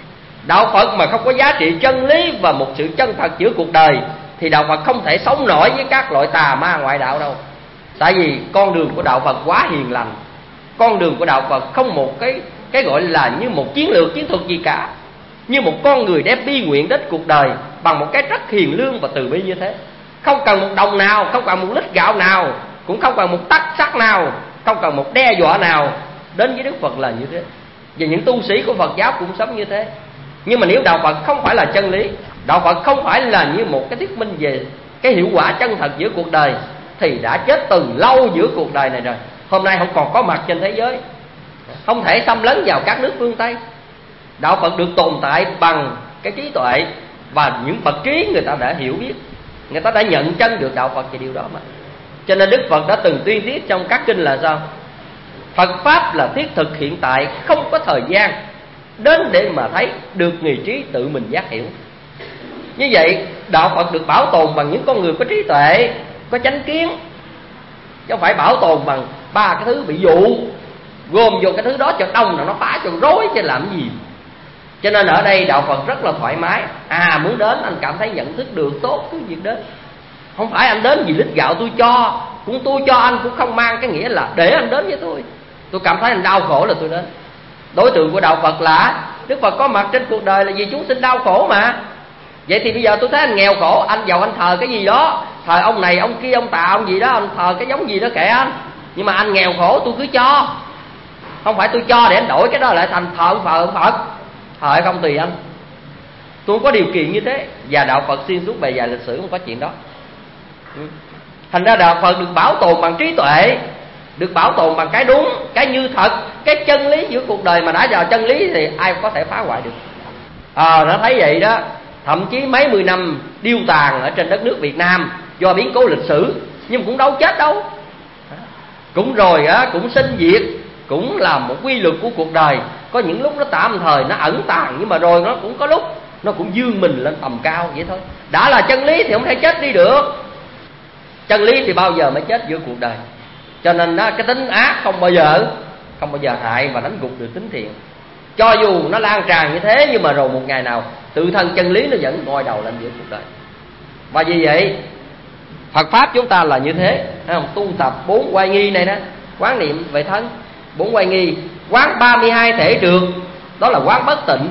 Đạo Phật mà không có giá trị chân lý và một sự chân thật giữa cuộc đời thì đạo Phật không thể sống nổi với các loại tà ma ngoại đạo đâu. Tại vì con đường của đạo Phật quá hiền lành. Con đường của đạo Phật không một cái cái gọi là như một chiến lược chiến thuật gì cả. Như một con người đem bi nguyện đến cuộc đời bằng một cái rất hiền lương và từ bi như thế. Không cần một đồng nào, không cần một lít gạo nào, cũng không cần một tắc sắt nào, không cần một đe dọa nào. Đến với Đức Phật là như thế. Và những tu sĩ của Phật giáo cũng sống như thế. Nhưng mà nếu đạo Phật không phải là chân lý, đạo Phật không phải là như một cái thuyết minh về cái hiệu quả chân thật giữa cuộc đời, thì đã chết từ lâu giữa cuộc đời này rồi. Hôm nay không còn có mặt trên thế giới, không thể xâm lấn vào các nước phương Tây. Đạo Phật được tồn tại bằng cái trí tuệ và những bậc trí người ta đã hiểu biết, người ta đã nhận chân được đạo Phật về điều đó mà. Cho nên Đức Phật đã từng tuyên thuyết trong các kinh là sao? Phật Pháp là thiết thực hiện tại, không có thời gian đến để mà thấy, được người trí tự mình giác hiểu. Như vậy đạo Phật được bảo tồn bằng những con người có trí tuệ, có chánh kiến, chứ không phải bảo tồn bằng ba cái thứ bị dụ, gồm vô cái thứ đó cho đông là nó phá cho rối chứ làm gì. Cho nên ở đây đạo Phật rất là thoải mái. À muốn đến anh cảm thấy nhận thức được tốt cứ việc đến. Không phải anh đến vì lít gạo tôi cho, cũng tôi cho anh cũng không mang cái nghĩa là để anh đến với tôi. Tôi cảm thấy anh đau khổ là tôi đến. Đối tượng của đạo Phật là Đức Phật có mặt trên cuộc đời là vì chúng sinh đau khổ mà. Vậy thì bây giờ tôi thấy anh nghèo khổ, anh giàu anh thờ cái gì đó, thờ ông này ông kia ông tà ông gì đó, anh thờ cái giống gì đó kệ anh. Nhưng mà anh nghèo khổ tôi cứ cho. Không phải tôi cho để anh đổi cái đó lại thành thờ ông Phật, ông Phật. Thờ hay không tùy anh. Tôi không có điều kiện như thế. Và đạo Phật xuyên suốt bề dài lịch sử không có chuyện đó. Thành ra đạo Phật được bảo tồn bằng trí tuệ, được bảo tồn bằng cái đúng, cái như thật, cái chân lý giữa cuộc đời. Mà đã vào chân lý thì ai có thể phá hoại được. À, nó thấy vậy đó. Thậm chí mấy mươi năm điêu tàn ở trên đất nước Việt Nam do biến cố lịch sử, nhưng cũng đâu chết đâu. Cũng rồi á, cũng sinh diệt, cũng là một quy luật của cuộc đời. Có những lúc nó tạm thời, nó ẩn tàng, nhưng mà rồi nó cũng có lúc nó cũng dương mình lên tầm cao vậy thôi. Đã là chân lý thì không thể chết đi được. Chân lý thì bao giờ mới chết giữa cuộc đời. Cho nên đó, cái tính ác không bao giờ Không bao giờ hại và đánh gục được tính thiện. Cho dù nó lan tràn như thế, nhưng mà rồi một ngày nào tự thân chân lý nó vẫn ngoi đầu lên giữa cuộc đời. Và vì vậy Phật Pháp chúng ta là như thế, thấy không? Tu tập bốn oai nghi này đó, quán niệm về thân, bốn oai nghi, quán ba mươi hai thể trượt, đó là quán bất tịnh.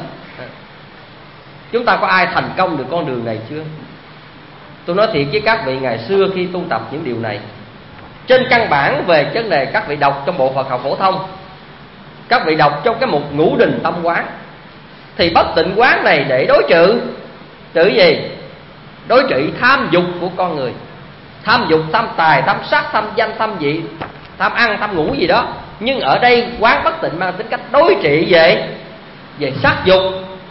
Chúng ta có ai thành công được con đường này chưa? Tôi nói thiệt với các vị, ngày xưa khi tu tập những điều này, trên căn bản về vấn đề các vị đọc trong bộ Phật học phổ thông, các vị đọc trong cái mục ngũ đình tâm quán, thì bất tịnh quán này để đối trị trị gì? Đối trị tham dục của con người. Tham dục, tham tài, tham sắc, tham danh, tham vị, tham ăn, tham ngủ gì đó. Nhưng ở đây quán bất tịnh mang tính cách đối trị về về sắc dục.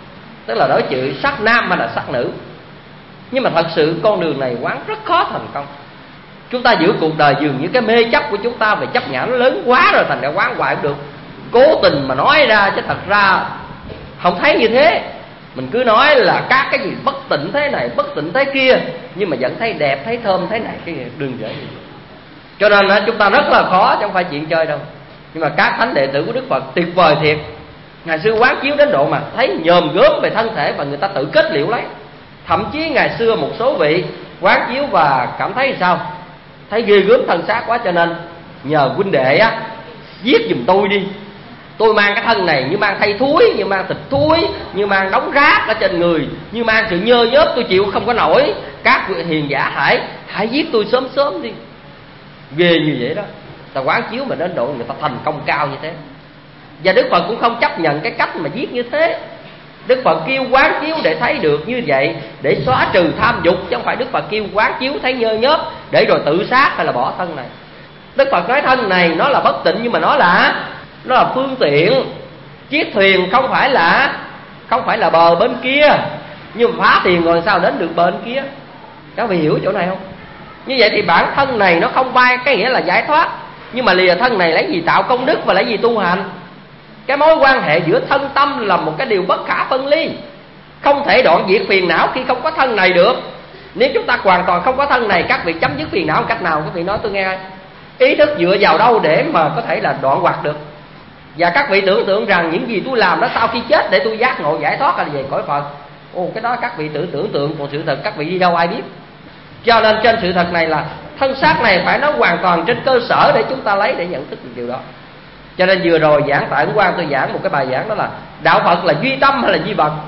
tức là đối chữ sắc nam hay là sắc nữ. Nhưng mà thật sự con đường này quán rất khó thành công. Chúng ta giữ cuộc đời dường như cái mê chấp của chúng ta về chấp nhãn nó lớn quá rồi, thành ra quán hoài cũng được. Cố tình mà nói ra chứ thật ra không thấy như thế. Mình cứ nói là các cái gì bất tịnh thế này, bất tịnh thế kia, nhưng mà vẫn thấy đẹp, thấy thơm thế này, cái đừng dễ gì. Cho nên chúng ta rất là khó, chứ không phải chuyện chơi đâu. Nhưng mà các thánh đệ tử của Đức Phật tuyệt vời thiệt. Ngày xưa quán chiếu đến độ mà thấy nhòm gớm về thân thể và người ta tự kết liễu lấy. Thậm chí ngày xưa một số vị quán chiếu và cảm thấy sao? Thấy ghê gớm thân xác quá, cho nên nhờ huynh đệ á giết giùm tôi đi. Tôi mang cái thân này như mang thây thúi, như mang thịt thúi, như mang đống rác ở trên người, như mang sự nhơ nhớp, tôi chịu không có nổi. Các vị hiền giả hãy hãy giết tôi sớm sớm đi. Ghê như vậy đó. Ta quán chiếu mà đến độ người ta thành công cao như thế. Và Đức Phật cũng không chấp nhận cái cách mà giết như thế. Đức Phật kêu quán chiếu để thấy được như vậy, để xóa trừ tham dục, chứ không phải Đức Phật kêu quán chiếu thấy nhơ nhớp để rồi tự sát hay là bỏ thân này. Đức Phật nói thân này nó là bất tịnh, nhưng mà nó là nó là phương tiện. Chiếc thuyền không phải là không phải là bờ bên kia, nhưng mà phá thuyền rồi sao đến được bên kia. Các vị hiểu chỗ này không? Như vậy thì bản thân này nó không vai cái nghĩa là giải thoát, nhưng mà lìa thân này lấy gì tạo công đức và lấy gì tu hành. Cái mối quan hệ giữa thân tâm là một cái điều bất khả phân ly, không thể đoạn diệt phiền não khi không có thân này được. Nếu chúng ta hoàn toàn không có thân này, các vị chấm dứt phiền não cách nào? Các vị nói tôi nghe. Ý thức dựa vào đâu để mà có thể là đoạn hoạt được? Và các vị tưởng tượng rằng những gì tôi làm đó sau khi chết để tôi giác ngộ giải thoát là về cõi Phật. Ồ, cái đó các vị tự tưởng tượng, còn sự thật các vị đi đâu ai biết. Cho nên trên sự thật này là thân xác này phải nói hoàn toàn trên cơ sở để chúng ta lấy để nhận thức được điều đó. Cho nên vừa rồi giảng tại Ấn Quang tôi giảng một cái bài giảng đó là đạo Phật là duy tâm hay là duy vật.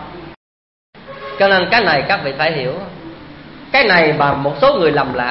Cho nên cái này các vị phải hiểu. Cái này mà một số người lầm lạc.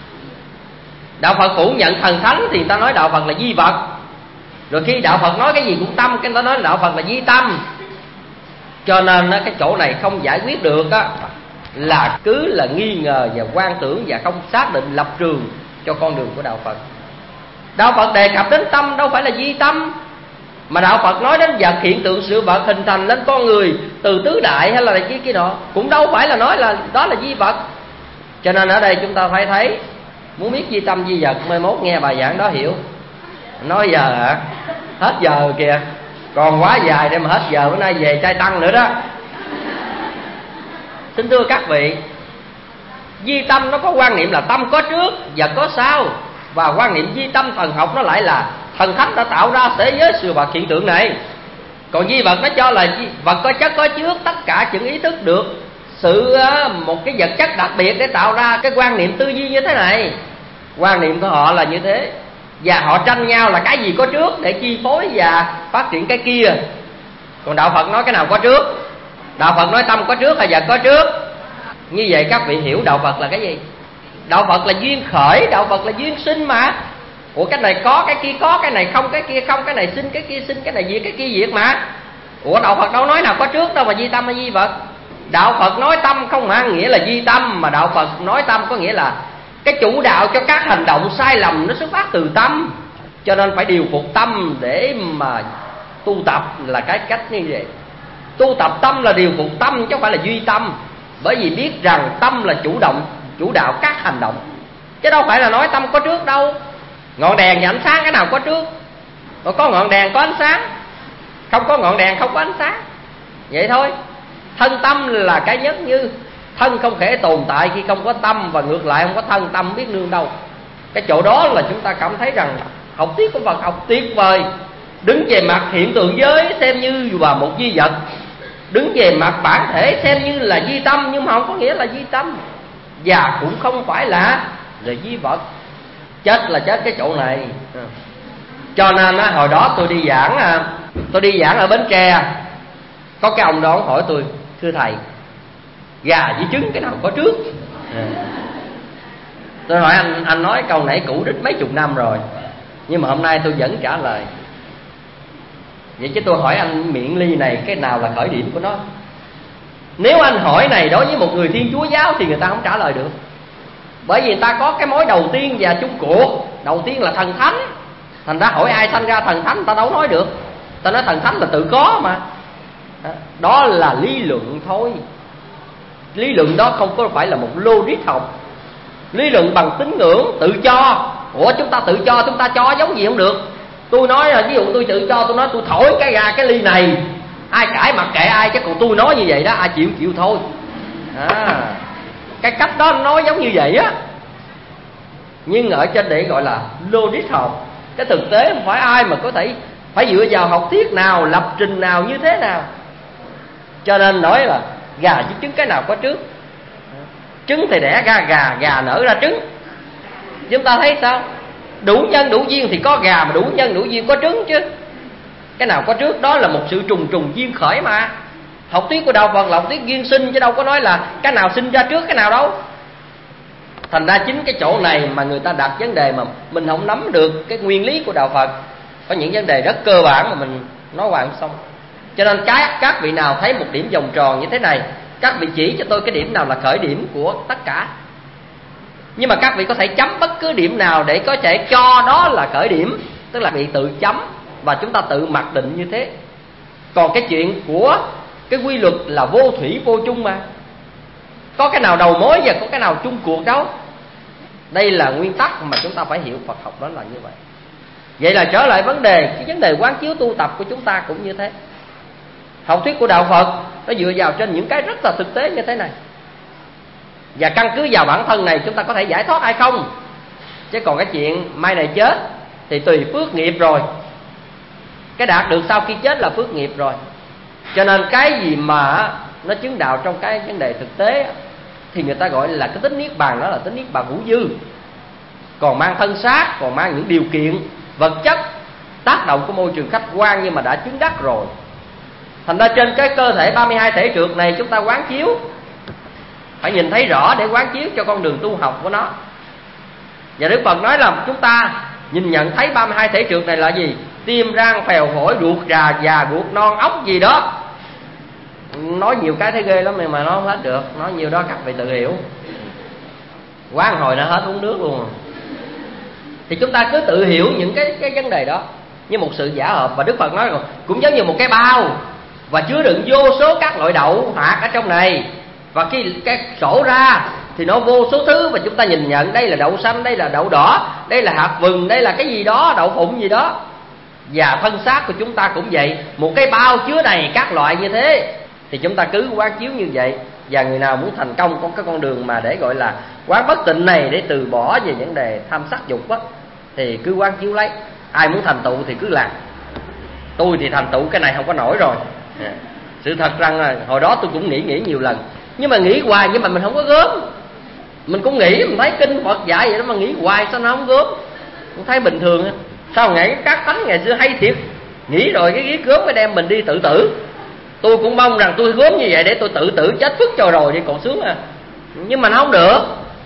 Đạo Phật phủ nhận thần thánh thì người ta nói đạo Phật là duy vật. Rồi khi đạo Phật nói cái gì cũng tâm, cái người ta nói đạo Phật là duy tâm. Cho nên cái chỗ này không giải quyết được á, là cứ là nghi ngờ và quan tưởng và không xác định lập trường cho con đường của đạo Phật. Đạo Phật đề cập đến tâm đâu phải là duy tâm, mà đạo Phật nói đến vật hiện tượng sự vật hình thành lên con người từ tứ đại hay là cái kia nọ, cũng đâu phải là nói là đó là duy vật. Cho nên ở đây chúng ta phải thấy, muốn biết duy tâm duy vật, mai mốt nghe bài giảng đó hiểu. Nói giờ hả? Hết giờ rồi kìa, còn quá dài để mà hết giờ, bữa nay về trai tăng nữa đó. Xin thưa các vị, duy tâm nó có quan niệm là tâm có trước, vật có sau. Và quan niệm duy tâm thần học nó lại là thần thánh đã tạo ra thế giới sự vật hiện tượng này. Còn duy vật nó cho là vật có chất có trước, tất cả những ý thức được sự một cái vật chất đặc biệt để tạo ra cái quan niệm tư duy như thế này. Quan niệm của họ là như thế, và họ tranh nhau là cái gì có trước để chi phối và phát triển cái kia. Còn đạo Phật nói cái nào có trước? Đạo Phật nói tâm có trước hay vật có trước? Như vậy các vị hiểu đạo Phật là cái gì? Đạo Phật là duyên khởi, đạo Phật là duyên sinh mà. Ủa cái này có, cái kia có, cái này không, cái kia không, cái này sinh, cái kia sinh, cái này diệt, cái kia diệt mà. Ủa đạo Phật đâu nói nào có trước đâu mà duy tâm hay duy vật. Đạo Phật nói tâm không mang nghĩa là duy tâm, mà đạo Phật nói tâm có nghĩa là cái chủ đạo cho các hành động sai lầm nó xuất phát từ tâm. Cho nên phải điều phục tâm để mà tu tập là cái cách như vậy. Tu tập tâm là điều phục tâm chứ không phải là duy tâm. Bởi vì biết rằng tâm là chủ động, chủ đạo các hành động, chứ đâu phải là nói tâm có trước đâu. Ngọn đèn và ánh sáng cái nào có trước? Còn có ngọn đèn có ánh sáng, không có ngọn đèn không có ánh sáng. Vậy thôi. Thân tâm là cái nhất như. Thân không thể tồn tại khi không có tâm, và ngược lại không có thân tâm biết nương đâu. Cái chỗ đó là chúng ta cảm thấy rằng học thuyết của Phật học tuyệt vời. Đứng về mặt hiện tượng giới xem như là một duy vật, đứng về mặt bản thể xem như là duy tâm, nhưng mà không có nghĩa là duy tâm, và cũng không phải là là duy vật. Chết là chết cái chỗ này. Cho nên hồi đó tôi đi giảng, tôi đi giảng ở Bến Tre, có cái ông đó hỏi tôi: thưa thầy, gà với trứng cái nào có trước? Tôi hỏi anh, anh nói câu nãy cũ đích mấy chục năm rồi, nhưng mà hôm nay tôi vẫn trả lời. Vậy chứ tôi hỏi anh miệng ly này cái nào là khởi điểm của nó? Nếu anh hỏi này đối với một người Thiên Chúa giáo thì người ta không trả lời được. Bởi vì người ta có cái mối đầu tiên và chung cuộc. Đầu tiên là thần thánh. Thành ra hỏi ai sanh ra thần thánh người ta đâu nói được. Ta nói thần thánh là tự có mà. Đó là lý luận thôi. Lý luận đó không có phải là một logic học. Lý luận bằng tín ngưỡng, tự cho. Ủa chúng ta tự cho, chúng ta cho giống gì không được. Tôi nói là ví dụ tôi tự cho, tôi nói tôi thổi cái ra cái ly này, ai cãi mặc kệ ai, chứ còn tôi nói như vậy đó, ai chịu chịu thôi. À, cái cách đó nói giống như vậy á. Nhưng ở trên để gọi là logic học. Cái thực tế không phải ai mà có thể phải dựa vào học thuyết nào, lập trình nào, như thế nào. Cho nên nói là gà với trứng cái nào có trước. Trứng thì đẻ ra gà, gà nở ra trứng. Chúng ta thấy sao? Đủ nhân đủ duyên thì có gà, mà đủ nhân đủ duyên có trứng chứ. Cái nào có trước đó là một sự trùng trùng duyên khởi mà. Học thuyết của đạo Phật là học thuyết duyên sinh, chứ đâu có nói là cái nào sinh ra trước cái nào đâu. Thành ra chính cái chỗ này mà người ta đặt vấn đề mà mình không nắm được cái nguyên lý của đạo Phật. Có những vấn đề rất cơ bản mà mình nói hoài không xong. Cho nên các, các vị nào thấy một điểm vòng tròn như thế này, các vị chỉ cho tôi cái điểm nào là khởi điểm của tất cả. Nhưng mà các vị có thể chấm bất cứ điểm nào để có thể cho đó là khởi điểm. Tức là vị tự chấm và chúng ta tự mặc định như thế. Còn cái chuyện của cái quy luật là vô thủy vô chung mà. Có cái nào đầu mối và có cái nào chung cuộc đâu. Đây là nguyên tắc mà chúng ta phải hiểu Phật học, đó là như vậy. Vậy là trở lại vấn đề, cái vấn đề quán chiếu tu tập của chúng ta cũng như thế. Học thuyết của đạo Phật nó dựa vào trên những cái rất là thực tế như thế này. Và căn cứ vào bản thân này chúng ta có thể giải thoát hay không. Chứ còn cái chuyện mai này chết thì tùy phước nghiệp rồi. Cái đạt được sau khi chết là phước nghiệp rồi. Cho nên cái gì mà nó chứng đạo trong cái vấn đề thực tế thì người ta gọi là cái tính niết bàn, đó là tính niết bàn hữu dư. Còn mang thân xác, còn mang những điều kiện vật chất tác động của môi trường khách quan nhưng mà đã chứng đắc rồi. Thành ra trên cái cơ thể ba mươi hai thể trượt này chúng ta quán chiếu, phải nhìn thấy rõ để quán chiếu cho con đường tu học của nó. Và Đức Phật nói là chúng ta nhìn nhận thấy ba mươi hai thể trượt này là gì? Tim, răng, phèo, phổi, ruột, rà, già, ruột, non, ốc gì đó. Nói nhiều cái thấy ghê lắm mà nó không hết được. Nói nhiều đó các vị tự hiểu. Quá một hồi nó hết uống nước luôn. Thì chúng ta cứ tự hiểu những cái, cái vấn đề đó như một sự giả hợp. Và Đức Phật nói cũng giống như một cái bao và chứa đựng vô số các loại đậu hạt ở trong này. Và khi cái sổ ra thì nó vô số thứ, và chúng ta nhìn nhận đây là đậu xanh, đây là đậu đỏ, đây là hạt vừng, đây là cái gì đó, đậu phụng gì đó. Và thân xác của chúng ta cũng vậy, một cái bao chứa đầy các loại như thế. Thì chúng ta cứ quán chiếu như vậy. Và người nào muốn thành công có cái con đường mà để gọi là quán bất tịnh này, để từ bỏ về vấn đề tham sắc dục á, thì cứ quán chiếu lấy. Ai muốn thành tựu thì cứ làm. Tôi thì thành tựu cái này không có nổi rồi. Sự thật rằng là hồi đó tôi cũng nghĩ nghĩ nhiều lần, nhưng mà nghĩ hoài nhưng mà mình không có gớm. Mình cũng nghĩ, mình thấy kinh Phật dạy vậy đó mà nghĩ hoài sao nó không gớm. Cũng thấy bình thường. Sao ngày các thánh ngày xưa hay thiệt, nghĩ rồi cái ghét gớm mới đem mình đi tự tử. Tôi cũng mong rằng tôi gớm như vậy để tôi tự tử chết phức cho rồi đi còn sướng à. Nhưng mà nó không được.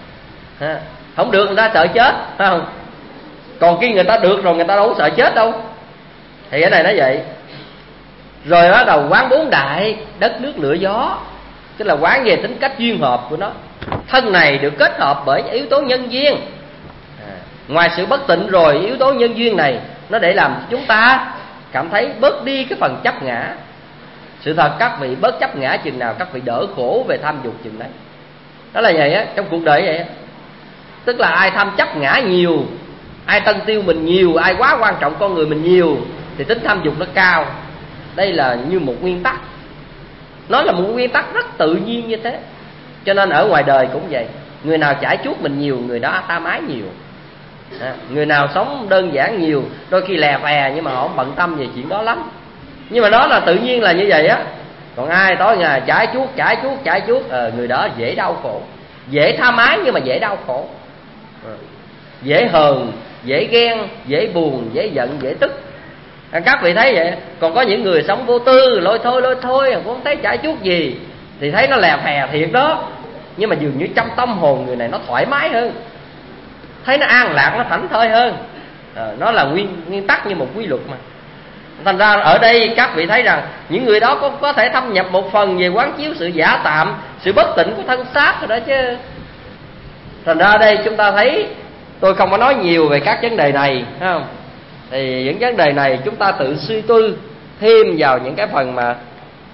Không được người ta sợ chết, phải không? Còn khi người ta được rồi người ta đâu có sợ chết đâu. Thì cái này nó vậy. Rồi bắt đầu quán bốn đại, đất nước lửa gió, tức là quán về tính cách duyên hợp của nó. Thân này được kết hợp bởi yếu tố nhân duyên. À, ngoài sự bất tịnh rồi, yếu tố nhân duyên này nó để làm chúng ta cảm thấy bớt đi cái phần chấp ngã. Sự thật các vị bớt chấp ngã chừng nào các vị đỡ khổ về tham dục chừng đấy. Đó là vậy á, trong cuộc đời vậy á. Tức là ai tham chấp ngã nhiều, ai tân tiêu mình nhiều, ai quá quan trọng con người mình nhiều thì tính tham dục nó cao. Đây là như một nguyên tắc. Nó là một nguyên tắc rất tự nhiên như thế. Cho nên ở ngoài đời cũng vậy. Người nào chải chuốt mình nhiều, người đó tham ái nhiều. à, Người nào sống đơn giản nhiều, đôi khi lè phè nhưng mà họ không bận tâm về chuyện đó lắm. Nhưng mà đó là tự nhiên là như vậy á. Còn ai tối ngày chải chuốt, chải chuốt, chải chuốt, à, người đó dễ đau khổ. Dễ tham ái nhưng mà dễ đau khổ. à, Dễ hờn, dễ ghen, dễ buồn, dễ giận, dễ tức. à, Các vị thấy vậy. Còn có những người sống vô tư, lôi thôi lôi thôi, không thấy chải chuốt gì, thì thấy nó lè phè thiệt đó. Nhưng mà dường như trong tâm hồn người này nó thoải mái hơn, thấy nó an lạc, nó thảnh thơi hơn. à, Nó là nguyên, nguyên tắc như một quy luật mà. Thành ra ở đây các vị thấy rằng những người đó có, có thể thâm nhập một phần về quán chiếu sự giả tạm, sự bất tịnh của thân xác rồi đó chứ. Thành ra ở đây chúng ta thấy, tôi không có nói nhiều về các vấn đề này, thấy không? Thì những vấn đề này chúng ta tự suy tư thêm vào những cái phần mà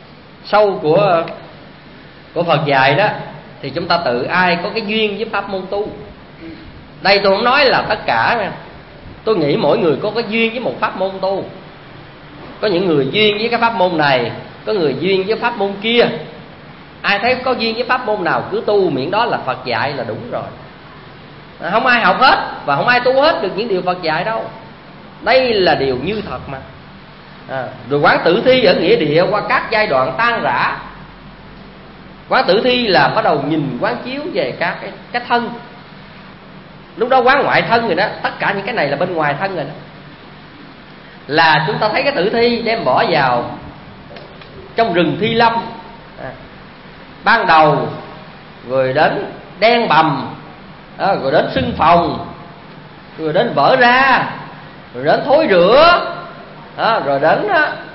sâu của của Phật dạy đó, thì chúng ta tự ai có cái duyên với pháp môn tu. Đây tôi không nói là tất cả nha. Tôi nghĩ mỗi người có cái duyên với một pháp môn tu. Có những người duyên với cái pháp môn này, có người duyên với pháp môn kia. Ai thấy có duyên với pháp môn nào cứ tu, miễn đó là Phật dạy là đúng rồi. Không ai học hết và không ai tu hết được những điều Phật dạy đâu. Đây là điều như thật mà. à, Rồi quán tử thi ở nghĩa địa qua các giai đoạn tan rã. Quán tử thi là bắt đầu nhìn quán chiếu về các cái, cái thân. Lúc đó quán ngoại thân rồi đó. Tất cả những cái này là bên ngoài thân rồi đó. Là chúng ta thấy cái tử thi đem bỏ vào trong rừng Thi Lâm. à, Ban đầu rồi đến đen bầm, à, rồi đến sưng phồng, rồi đến vỡ ra, rồi đến thối rữa, à, rồi đến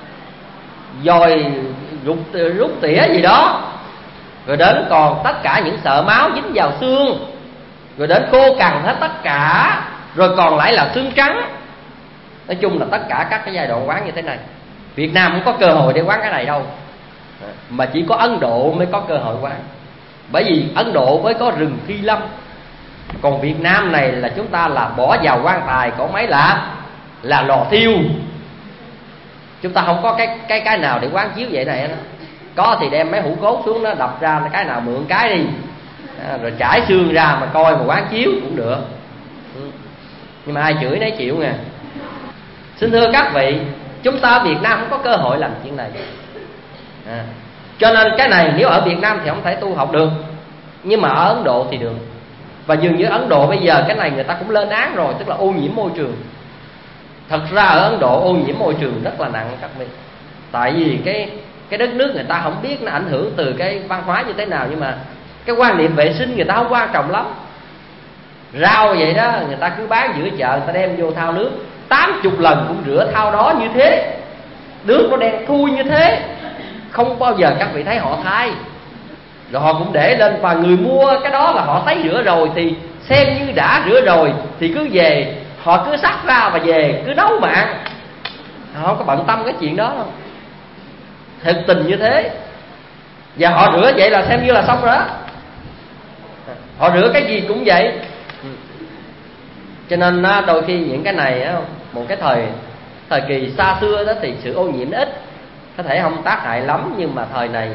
dòi rút, rút tỉa gì đó, rồi đến còn tất cả những sợ máu dính vào xương, rồi đến khô cằn hết tất cả, rồi còn lại là xương trắng. Nói chung là tất cả các cái giai đoạn quán như thế này. Việt Nam không có cơ hội để quán cái này đâu, mà chỉ có Ấn Độ mới có cơ hội quán. Bởi vì Ấn Độ mới có rừng Thi Lâm, còn Việt Nam này là chúng ta là bỏ vào quan tài có mấy là là lò thiêu. Chúng ta không có cái cái cái nào để quán chiếu vậy này đó. Có thì đem mấy hũ cốt xuống nó đập ra cái nào mượn cái đi, à, rồi trải xương ra mà coi mà quán chiếu cũng được. ừ. Nhưng mà ai chửi nấy chịu nha. Xin thưa các vị, chúng ta ở Việt Nam không có cơ hội làm chuyện này. à. Cho nên cái này nếu ở Việt Nam thì không thể tu học được, nhưng mà ở Ấn Độ thì được. Và dường như Ấn Độ bây giờ cái này người ta cũng lên án rồi, tức là ô nhiễm môi trường. Thật ra ở Ấn Độ ô nhiễm môi trường rất là nặng các vị. Tại vì cái cái đất nước người ta không biết nó ảnh hưởng từ cái văn hóa như thế nào, nhưng mà cái quan niệm vệ sinh người ta không quan trọng lắm. Rau vậy đó, người ta cứ bán giữa chợ, người ta đem vô thao nước tám chục lần cũng rửa thao đó như thế. Nước nó đen thui như thế, không bao giờ các vị thấy họ thay. Rồi họ cũng để lên, và người mua cái đó là họ thấy rửa rồi thì xem như đã rửa rồi, thì cứ về họ cứ xắt ra và về cứ nấu mạng. Họ không có bận tâm cái chuyện đó đâu. Thực tình như thế. Và họ rửa vậy là xem như là xong rồi đó. Họ rửa cái gì cũng vậy. Cho nên đôi khi những cái này một cái thời thời kỳ xa xưa đó thì sự ô nhiễm ít, có thể không tác hại lắm. Nhưng mà thời này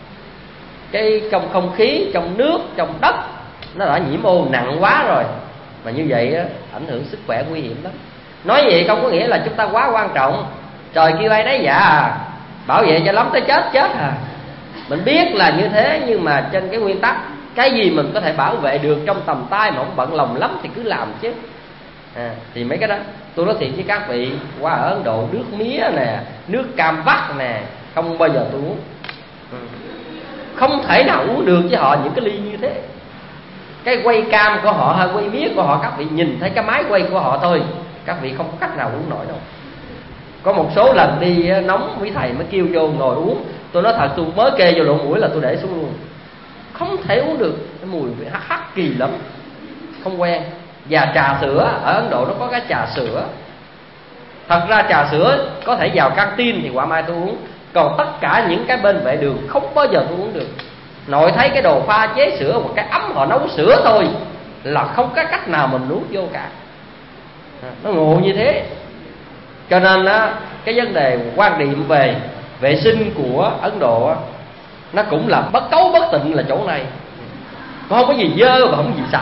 cái trong không khí, trong nước, trong đất nó đã nhiễm ô nặng quá rồi. Mà như vậy á, ảnh hưởng sức khỏe nguy hiểm lắm. Nói vậy không có nghĩa là chúng ta quá quan trọng. Trời kêu ai đấy dạ à, bảo vệ cho lắm tới chết chết à. Mình biết là như thế, nhưng mà trên cái nguyên tắc, cái gì mình có thể bảo vệ được trong tầm tay mà không bận lòng lắm thì cứ làm chứ. à, Thì mấy cái đó tôi nói thiệt với các vị, qua ở Ấn Độ nước mía nè, nước cam vắt nè, không bao giờ tôi uống. ừ. Không thể nào uống được với họ những cái ly như thế. Cái quay cam của họ hay quay mía của họ, các vị nhìn thấy cái máy quay của họ thôi, các vị không có cách nào uống nổi đâu. Có một số lần đi nóng quý thầy mới kêu vô ngồi uống, tôi nói thật tôi mới kê vô lỗ mũi là tôi để xuống luôn. Không thể uống được, cái mùi hắc hắc kỳ lắm, không quen. Và trà sữa ở Ấn Độ nó có cái trà sữa. Thật ra trà sữa có thể vào căng tin thì quả mai tôi uống, còn tất cả những cái bên vệ đường không bao giờ tôi uống được. Nội thấy cái đồ pha chế sữa, một cái ấm họ nấu sữa thôi là không có cách nào mình nuốt vô cả. Nó ngộ như thế. Cho nên á, cái vấn đề quan điểm về vệ sinh của Ấn Độ á, nó cũng là bất cấu bất tịnh là chỗ này. Không có gì dơ và không có gì sạch.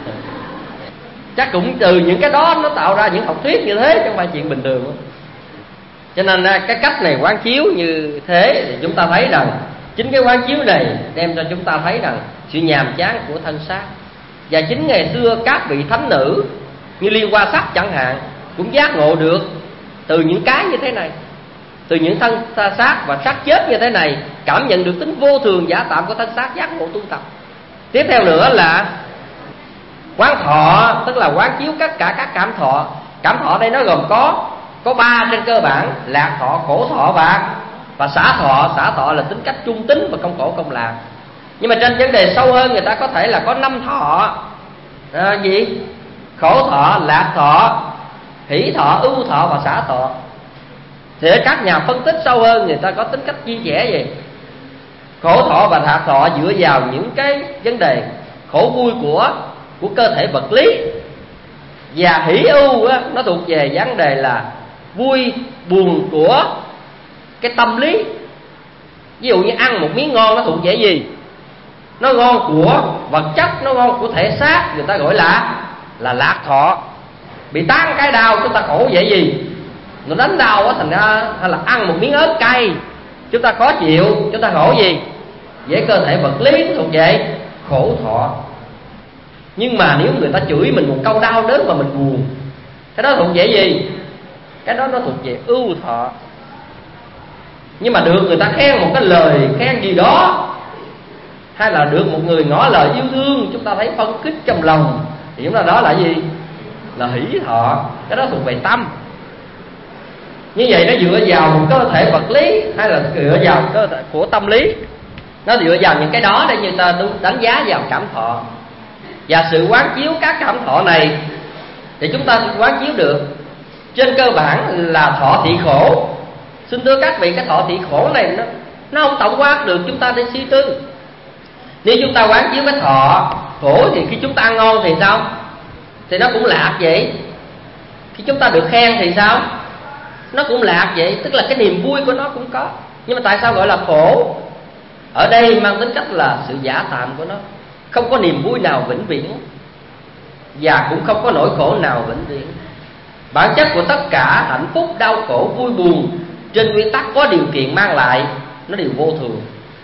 Chắc cũng từ những cái đó nó tạo ra những học thuyết như thế, chứ không phải chuyện bình thường đó. Cho nên cái cách này quán chiếu như thế thì chúng ta thấy rằng chính cái quán chiếu này đem cho chúng ta thấy rằng sự nhàm chán của thân xác. Và chính ngày xưa các vị thánh nữ như Liên Hoa Sắc chẳng hạn cũng giác ngộ được từ những cái như thế này, từ những thân xác và xác chết như thế này, cảm nhận được tính vô thường giả tạm của thân xác, giác ngộ tu tập. Tiếp theo nữa là quán thọ, tức là quán chiếu tất cả các cảm thọ. Cảm thọ đây nó gồm có có ba trên cơ bản: lạc thọ, khổ thọ và và xả thọ. Xả thọ là tính cách trung tính và công khổ công lạc. Nhưng mà trên vấn đề sâu hơn, người ta có thể là có năm thọ. À, gì? Khổ thọ, lạc thọ, hỷ thọ, ưu thọ và xả thọ. Thì các nhà phân tích sâu hơn, người ta có tính cách chia sẻ gì? Khổ thọ và lạc thọ dựa vào những cái vấn đề khổ vui của của cơ thể vật lý, và hỷ ưu á, nó thuộc về vấn đề là vui buồn của cái tâm lý. Ví dụ như ăn một miếng ngon nó thuộc về gì? Nó ngon của vật chất, nó ngon của thể xác, người ta gọi là là lạc thọ. Bị tán cái đau chúng ta khổ về gì? Người đánh đau á, thành ra hay là ăn một miếng ớt cay chúng ta khó chịu, chúng ta khổ gì? Về cơ thể vật lý, nó thuộc về khổ thọ. Nhưng mà nếu người ta chửi mình một câu đau đớn mà mình buồn, cái đó thuộc về gì? Cái đó nó thuộc về ưu thọ. Nhưng mà được người ta khen một cái lời khen gì đó, hay là được một người ngỏ lời yêu thương, chúng ta thấy phấn khích trong lòng, thì chúng ta đó là gì? Là hỷ thọ. Cái đó thuộc về tâm. Như vậy nó dựa vào một cơ thể vật lý hay là dựa vào cơ thể của tâm lý. Nó dựa vào những cái đó để người ta đánh giá vào cảm thọ. Và sự quán chiếu các cảm thọ này thì chúng ta quán chiếu được trên cơ bản là thọ thị khổ. Xin thưa các vị, cái thọ thị khổ này nó, nó không tổng quát được chúng ta để suy tư. Nếu chúng ta quán chiếu cái thọ khổ thì khi chúng ta ăn ngon thì sao? Thì nó cũng lạc vậy. Khi chúng ta được khen thì sao? Nó cũng lạc vậy. Tức là cái niềm vui của nó cũng có. Nhưng mà tại sao gọi là khổ? Ở đây mang tính cách là sự giả tạm của nó. Không có niềm vui nào vĩnh viễn, và cũng không có nỗi khổ nào vĩnh viễn. Bản chất của tất cả hạnh phúc, đau khổ, vui buồn trên nguyên tắc có điều kiện mang lại, nó đều vô thường.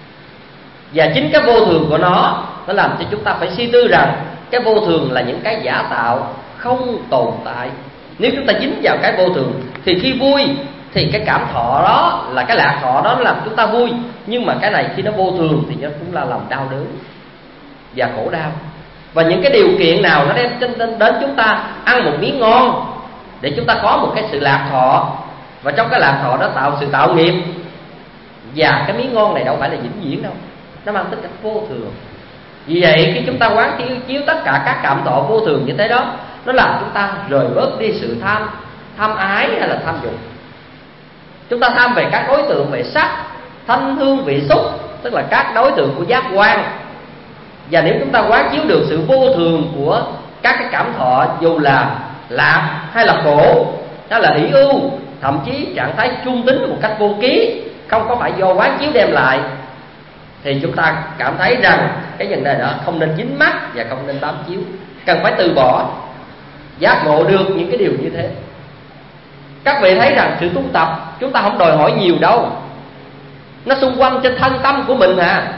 Và chính cái vô thường của nó Nó làm cho chúng ta phải suy tư rằng cái vô thường là những cái giả tạo, không tồn tại. Nếu chúng ta dính vào cái vô thường thì khi vui thì cái cảm thọ đó, là cái lạc thọ đó, nó làm chúng ta vui. Nhưng mà cái này khi nó vô thường thì nó cũng là làm đau đớn và khổ đau. Và những cái điều kiện nào nó đem đến chúng ta ăn một miếng ngon để chúng ta có một cái sự lạc thọ, và trong cái lạc thọ đó tạo sự tạo nghiệp. Và cái miếng ngon này đâu phải là vĩnh viễn đâu, nó mang tính cách vô thường. Vì vậy khi chúng ta quán chiếu, chiếu tất cả các cảm thọ vô thường như thế đó, nó làm chúng ta rời bớt đi sự tham, tham ái hay là tham dục. Chúng ta tham về các đối tượng về sắc, thanh, hương, vị, xúc, tức là các đối tượng của giác quan. Và nếu chúng ta quán chiếu được sự vô thường của các cái cảm thọ, dù là lạc hay là khổ, hay là hỷ ưu, thậm chí trạng thái trung tính một cách vô ký, không có phải do quán chiếu đem lại, thì chúng ta cảm thấy rằng cái vấn đề đó không nên dính mắc và không nên bám chiếu, cần phải từ bỏ, giác ngộ được những cái điều như thế. Các vị thấy rằng sự tu tập chúng ta không đòi hỏi nhiều đâu, nó xung quanh trên thân tâm của mình à.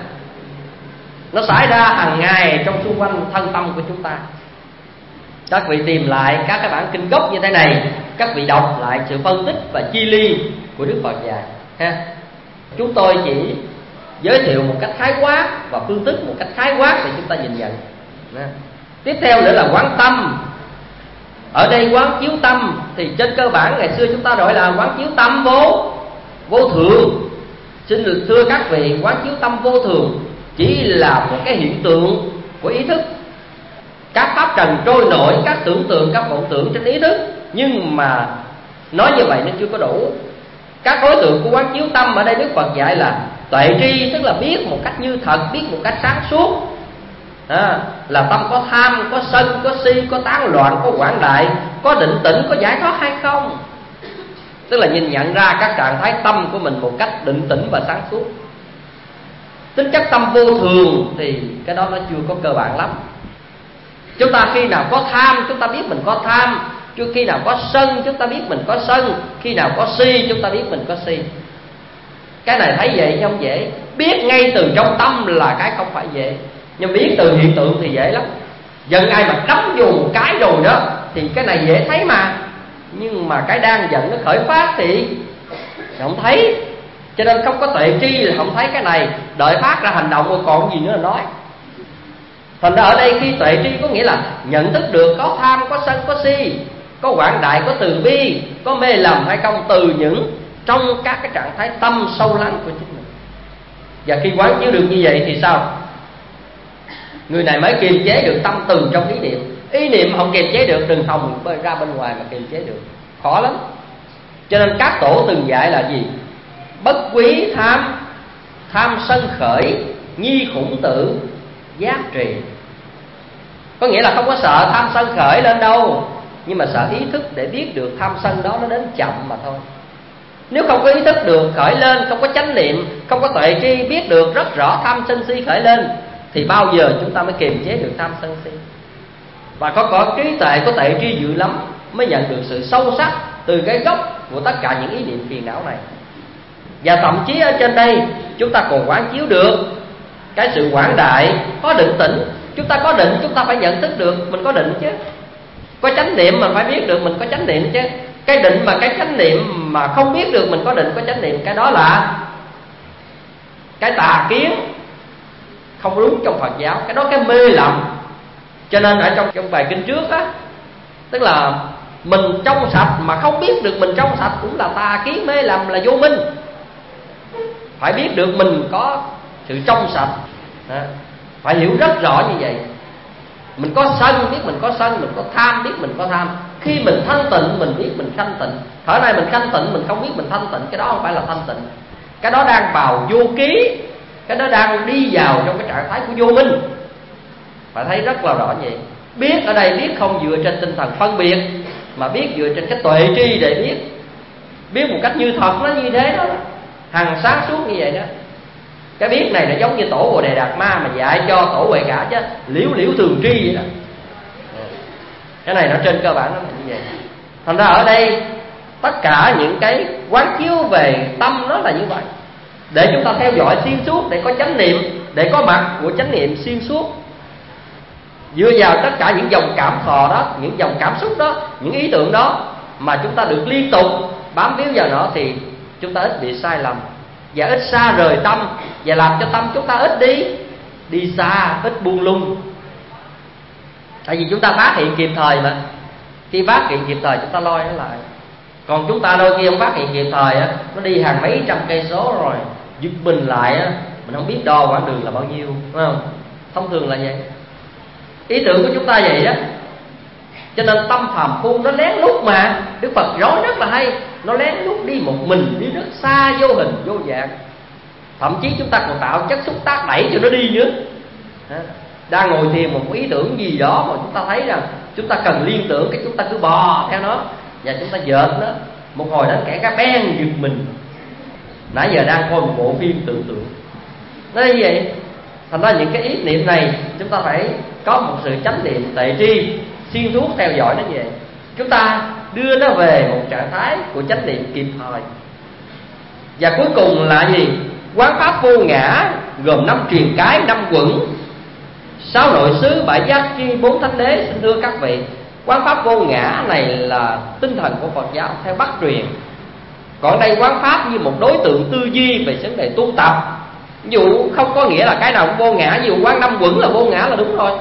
Nó xảy ra hàng ngày trong xung quanh thân tâm của chúng ta. Các vị tìm lại các cái bản kinh gốc như thế này, các vị đọc lại sự phân tích và chi ly của Đức Phật dạy ha. Chúng tôi chỉ giới thiệu một cách khái quát và phân tích một cách khái quát để chúng ta nhìn nhận. Tiếp theo nữa là quán tâm. Ở đây quán chiếu tâm thì trên cơ bản ngày xưa chúng ta gọi là quán chiếu tâm vô vô thường. Xin được thưa các vị, quán chiếu tâm vô thường chỉ là một cái hiện tượng của ý thức. Các pháp trần trôi nổi, các tưởng tượng, các vọng tưởng trên ý thức. Nhưng mà nói như vậy nó chưa có đủ. Các đối tượng của quán chiếu tâm ở đây Đức Phật dạy là tuệ tri, tức là biết một cách như thật, biết một cách sáng suốt. À, là tâm có tham, có sân, có si, có tán loạn, có quảng đại, có định tĩnh, có giải thoát hay không. Tức là nhìn nhận ra các trạng thái tâm của mình một cách định tĩnh và sáng suốt. Tính chất tâm vô thường thì cái đó nó chưa có cơ bản lắm. Chúng ta khi nào có tham chúng ta biết mình có tham, khi nào có sân chúng ta biết mình có sân, khi nào có si chúng ta biết mình có si. Cái này thấy vậy không dễ. Biết ngay từ trong tâm là cái không phải dễ, nhưng biết từ hiện tượng thì dễ lắm. Giận ai mà đấm vô một cái rồi đó thì cái này dễ thấy mà. Nhưng mà cái đang giận nó khởi phát thì không thấy. Cho nên không có tuệ tri là không thấy cái này. Đợi phát ra hành động rồi còn gì nữa là nói. Thành ra ở đây khi tuệ tri có nghĩa là nhận thức được có tham, có sân, có si, có quảng đại, có từ bi, có mê lầm hay không, từ những trong các cái trạng thái tâm sâu lắng của chính mình. Và khi quán chiếu được như vậy thì sao? Người này mới kiềm chế được tâm từ trong ý niệm. Ý niệm không kiềm chế được, đừng hòng bơi ra bên ngoài mà kiềm chế được, khó lắm. Cho nên các tổ từng dạy là gì? Bất quý tham, tham sân khởi, nhi khủng tử, giác trì. Có nghĩa là không có sợ tham sân khởi lên đâu, nhưng mà sợ ý thức để biết được tham sân đó nó đến chậm mà thôi. Nếu không có ý thức được khởi lên, không có chánh niệm, không có tuệ tri biết được rất rõ tham sân si khởi lên, thì bao giờ chúng ta mới kiềm chế được tham sân si. Và có có trí tuệ, có tuệ tri dữ lắm mới nhận được sự sâu sắc từ cái gốc của tất cả những ý niệm phiền não này. Và thậm chí ở trên đây chúng ta còn quán chiếu được cái sự quảng đại, có định tĩnh. Chúng ta có định, chúng ta phải nhận thức được mình có định chứ. Có chánh niệm mà phải biết được mình có chánh niệm chứ. Cái định mà cái chánh niệm mà không biết được mình có định có chánh niệm, cái đó là cái tà kiến, không đúng trong Phật giáo. Cái đó cái mê lầm. Cho nên ở trong trong bài kinh trước á, tức là mình trong sạch mà không biết được mình trong sạch cũng là tà kiến mê lầm, là vô minh. Phải biết được mình có sự trong sạch, phải hiểu rất rõ như vậy. Mình có sân biết mình có sân, mình có tham biết mình có tham. Khi mình thanh tịnh mình biết mình thanh tịnh. Thở này mình thanh tịnh mình không biết mình thanh tịnh, cái đó không phải là thanh tịnh. Cái đó đang vào vô ký, cái đó đang đi vào trong cái trạng thái của vô minh. Phải thấy rất là rõ vậy. Biết ở đây biết không dựa trên tinh thần phân biệt, mà biết dựa trên cái tuệ tri để biết. Biết một cách như thật nó như thế đó, hằng sáng suốt như vậy đó. Cái biết này nó giống như tổ Bồ Đề Đạt Ma mà dạy cho tổ Huệ Cả chứ, liễu liễu thường tri vậy đó. Cái này nó trên cơ bản nó là như vậy. Thành ra ở đây tất cả những cái quán chiếu về tâm nó là như vậy, để chúng ta theo dõi xuyên suốt, để có chánh niệm, để có mặt của chánh niệm xuyên suốt. Dựa vào tất cả những dòng cảm thọ đó, những dòng cảm xúc đó, những ý tưởng đó mà chúng ta được liên tục bám víu vào nó, thì chúng ta ít bị sai lầm và ít xa rời tâm, và làm cho tâm chúng ta ít đi đi xa, ít buông lung. Tại vì chúng ta phát hiện kịp thời mà. Khi phát hiện kịp thời chúng ta lôi nó lại. Còn chúng ta đôi khi không phát hiện kịp thời á, nó đi hàng mấy trăm cây số rồi, giật mình lại á, mình không biết đo quãng đường là bao nhiêu, phải không? Thông thường là vậy. Ý tưởng của chúng ta vậy đó. Cho nên tâm phàm phu nó lén lút mà. Đức Phật nói rất là hay. Nó lén lút đi một mình, đi rất xa, vô hình, vô dạng. Thậm chí chúng ta còn tạo chất xúc tác đẩy cho nó đi nữa. Đang ngồi thiền một ý tưởng gì đó mà chúng ta thấy rằng chúng ta cần liên tưởng, cái chúng ta cứ bò theo nó và chúng ta dợt nó. Một hồi đến kẻ cá beng giật mình. Nãy giờ đang coi một bộ phim tưởng tượng. Nó như vậy. Thành ra những cái ý niệm này chúng ta phải có một sự chánh niệm tuệ tri xuyên suốt theo dõi nó vậy. Chúng ta đưa nó về một trạng thái của chánh niệm kịp thời. Và cuối cùng là gì? Quán pháp vô ngã gồm năm truyền cái, năm quẩn, sáu nội xứ, bảy giác chi, bốn thánh đế. Xin thưa các vị, quán pháp vô ngã này là tinh thần của Phật giáo theo Bắc truyền. Còn đây quán pháp như một đối tượng tư duy về vấn đề tu tập. Ví dụ không có nghĩa là cái nào cũng vô ngã. Ví dụ quán năm quẩn là vô ngã là đúng rồi,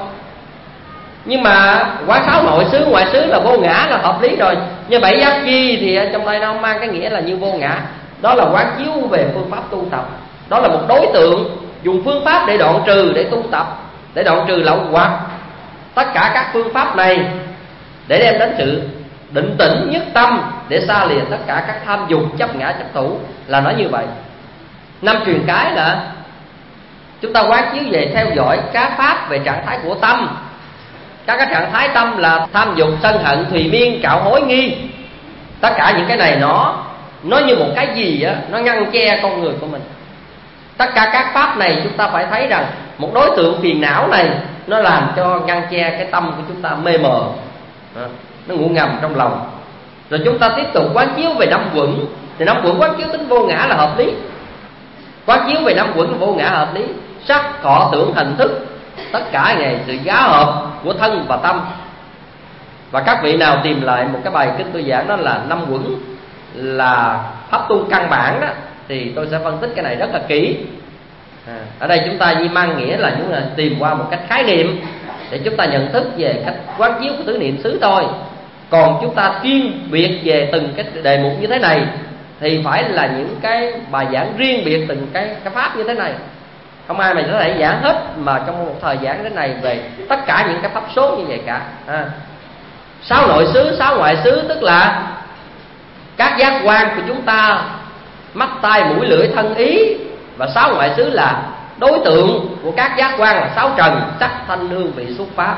nhưng mà quán sáu nội xứ, ngoại xứ là vô ngã là hợp lý rồi. Nhưng bảy giác chi thì trong đây nó không mang cái nghĩa là như vô ngã. Đó là quán chiếu về phương pháp tu tập. Đó là một đối tượng dùng phương pháp để đoạn trừ, để tu tập, để đoạn trừ lậu hoặc. Tất cả các phương pháp này để đem đến sự định tĩnh nhất tâm, để xa lìa tất cả các tham dục, chấp ngã, chấp thủ, là nói như vậy. Năm truyền cái là chúng ta quán chiếu về theo dõi các pháp về trạng thái của tâm. Các cái trạng thái tâm là tham dục, sân hận, thùy miên, cạo hối, nghi. Tất cả những cái này nó nó như một cái gì á, nó ngăn che con người của mình. Tất cả các pháp này chúng ta phải thấy rằng một đối tượng phiền não này nó làm cho ngăn che cái tâm của chúng ta mê mờ, nó ngủ ngầm trong lòng. Rồi chúng ta tiếp tục quán chiếu về năm quẩn. Thì năm quẩn quán chiếu tính vô ngã là hợp lý. Quán chiếu về năm quẩn là vô ngã hợp lý. Sắc, thọ, tưởng, hành, thức, tất cả này sự giá hợp của thân và tâm. Và các vị nào tìm lại một cái bài kinh tôi giảng đó là năm quẩn là pháp tu căn bản đó, thì tôi sẽ phân tích cái này rất là kỹ. à, Ở đây chúng ta chỉ mang nghĩa là chúng ta tìm qua một cách khái niệm để chúng ta nhận thức về cách quán chiếu của tứ niệm xứ thôi. Còn chúng ta chuyên biệt về từng cái đề mục như thế này thì phải là những cái bài giảng riêng biệt từng cái, cái pháp như thế này. Không ai mà có thể giảng hết mà trong một thời giảng thế này về tất cả những cái pháp số như vậy cả. à. Sáu nội xứ, sáu ngoại xứ tức là các giác quan của chúng ta, mắt, tai, mũi, lưỡi, thân, ý, Và sáu ngoại xứ là đối tượng của các giác quan là sáu trần: sắc, thanh, hương, vị, xúc, pháp.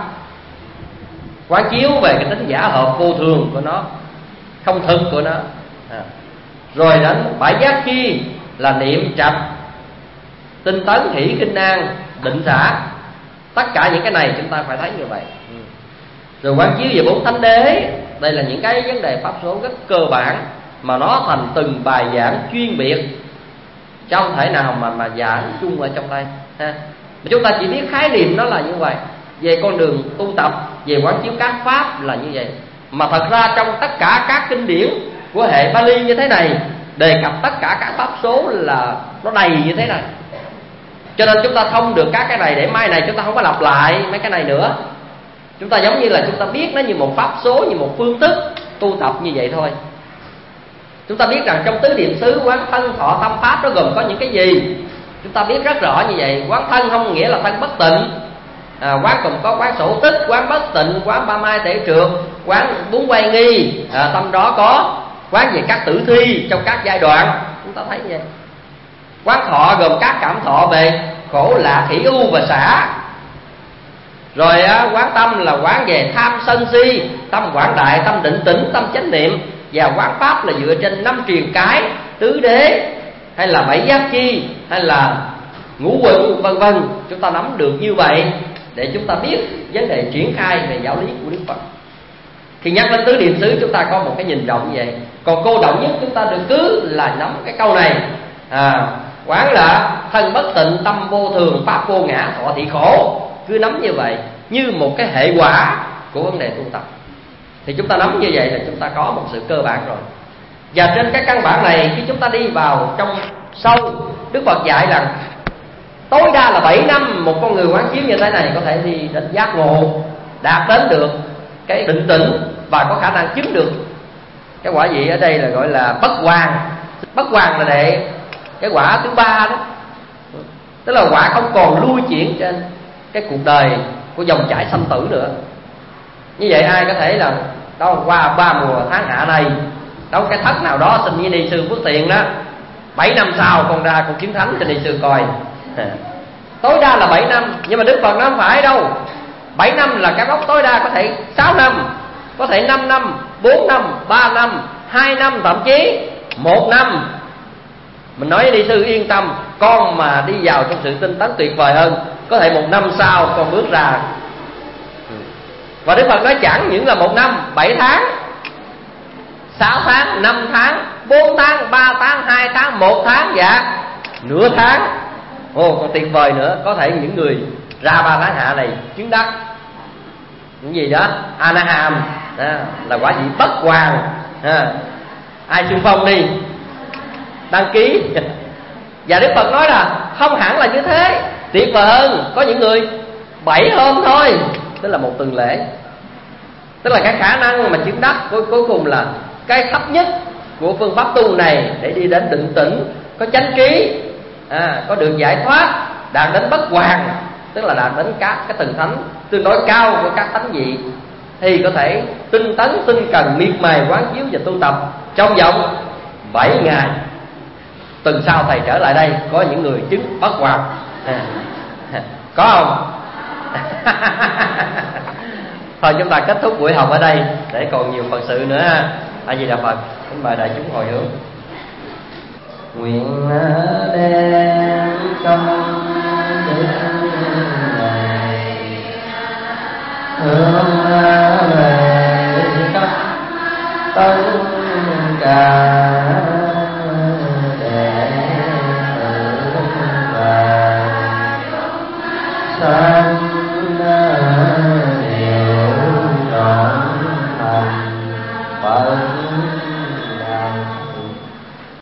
Quán chiếu về cái tính giả hợp vô thường của nó, không thực của nó. à. Rồi đến bảy giác chi là niệm, trạch, tinh tấn, hỷ, kinh an, định xả. Tất cả những cái này chúng ta phải thấy như vậy. Rồi quán chiếu về bốn thánh đế. Đây là những cái vấn đề pháp số rất cơ bản mà nó thành từng bài giảng chuyên biệt, chứ không thể nào mà mà giảng chung ở trong đây ha. Mà chúng ta chỉ biết khái niệm nó là như vậy. Về con đường tu tập, về quán chiếu các pháp là như vậy. Mà thật ra trong tất cả các kinh điển của hệ Pali như thế này đề cập tất cả các pháp số là nó đầy như thế này. Cho nên chúng ta thông được các cái này để mai này chúng ta không có lặp lại mấy cái này nữa. Chúng ta giống như là chúng ta biết nó như một pháp số, như một phương thức tu tập như vậy thôi. Chúng ta biết rằng trong tứ niệm xứ quán thân, thọ, tâm, pháp nó gồm có những cái gì. Chúng ta biết rất rõ như vậy. Quán thân không nghĩa là thân bất tịnh, à, quán còn có quán sổ tích, quán bất tịnh, quán ba mai thể trượt, quán bốn quay nghi, à, tâm đó có quán về các tử thi trong các giai đoạn. Chúng ta thấy như vậy. Quán thọ gồm các cảm thọ về khổ, lạc, hỷ, ưu và xả. Rồi á, quán tâm là quán về tham, sân, si, tâm quảng đại, tâm định tĩnh, tâm chánh niệm. Và quán pháp là dựa trên năm truyền cái, tứ đế, hay là bảy giác chi, hay là ngũ quẩn, vân vân. Chúng ta nắm được như vậy để chúng ta biết vấn đề triển khai về giáo lý của Đức Phật. Khi nhắc đến tứ niệm xứ chúng ta có một cái nhìn rộng như vậy. Còn cô động nhất chúng ta được cứ là nắm cái câu này, à, quán là thân bất tịnh, tâm vô thường, pháp vô ngã, thọ thị khổ. Cứ nắm như vậy như một cái hệ quả của vấn đề tu tập. Thì chúng ta nắm như vậy là chúng ta có một sự cơ bản rồi. Và trên cái căn bản này, khi chúng ta đi vào trong sâu, Đức Phật dạy rằng tối đa là bảy năm một con người quán chiếu như thế này có thể đi đến giác ngộ, đạt đến được cái định tĩnh và có khả năng chứng được cái quả vị ở đây là gọi là bất hoàn. Bất hoàn là để cái quả thứ ba đó, tức là quả không còn lui chuyển trên cái cuộc đời của dòng chảy sanh tử nữa. Như vậy ai có thể là đâu qua ba mùa tháng hạ này, đâu cái thất nào đó xin với ni sư Phước Tiền đó, bảy năm sau con ra con kiếm thánh cho ni sư coi. Tối đa là bảy năm, nhưng mà Đức Phật nó không phải đâu. Bảy năm là cái mốc tối đa, có thể sáu năm, có thể năm năm, bốn năm, ba năm, hai năm, thậm chí một năm. Mình nói với ni sư yên tâm, con mà đi vào trong sự tinh tấn tuyệt vời hơn, có thể một năm sau con bước ra. Và Đức Phật nói chẳng những là một năm, bảy tháng, sáu tháng, năm tháng, bốn tháng, ba tháng, hai tháng, một tháng và nửa tháng. Ồ, còn tuyệt vời nữa, có thể những người ra ba tháng hạ này chứng đắc những gì đó Anaham, à, là quả vị bất hoàn. à, Ai xung phong đi đăng ký. Và Đức Phật nói là không hẳn là như thế, tuyệt vời hơn, có những người bảy hôm thôi, tức là một tuần lễ. Tức là cái khả năng mà chứng đắc cuối, cuối cùng là cái thấp nhất của phương pháp tu này để đi đến định tĩnh, có chánh trí, à, có được giải thoát, đạt đến bất hoàn, tức là đạt đến các cái tầng thánh tương đối cao của các thánh vị, thì có thể tinh tấn, tinh cần, miệt mài quán chiếu và tu tập trong vòng bảy ngày. Tuần sau thầy trở lại đây có những người chứng bất hoàn, à, có không? Thôi chúng ta kết thúc buổi học ở đây để còn nhiều Phật sự nữa ha. A Di Đà Phật. Kính mời đại chúng hồi hướng. Nguyện đem công đức này hướng về khắp tất cả đệ tử và sanh điều trọn thành Phật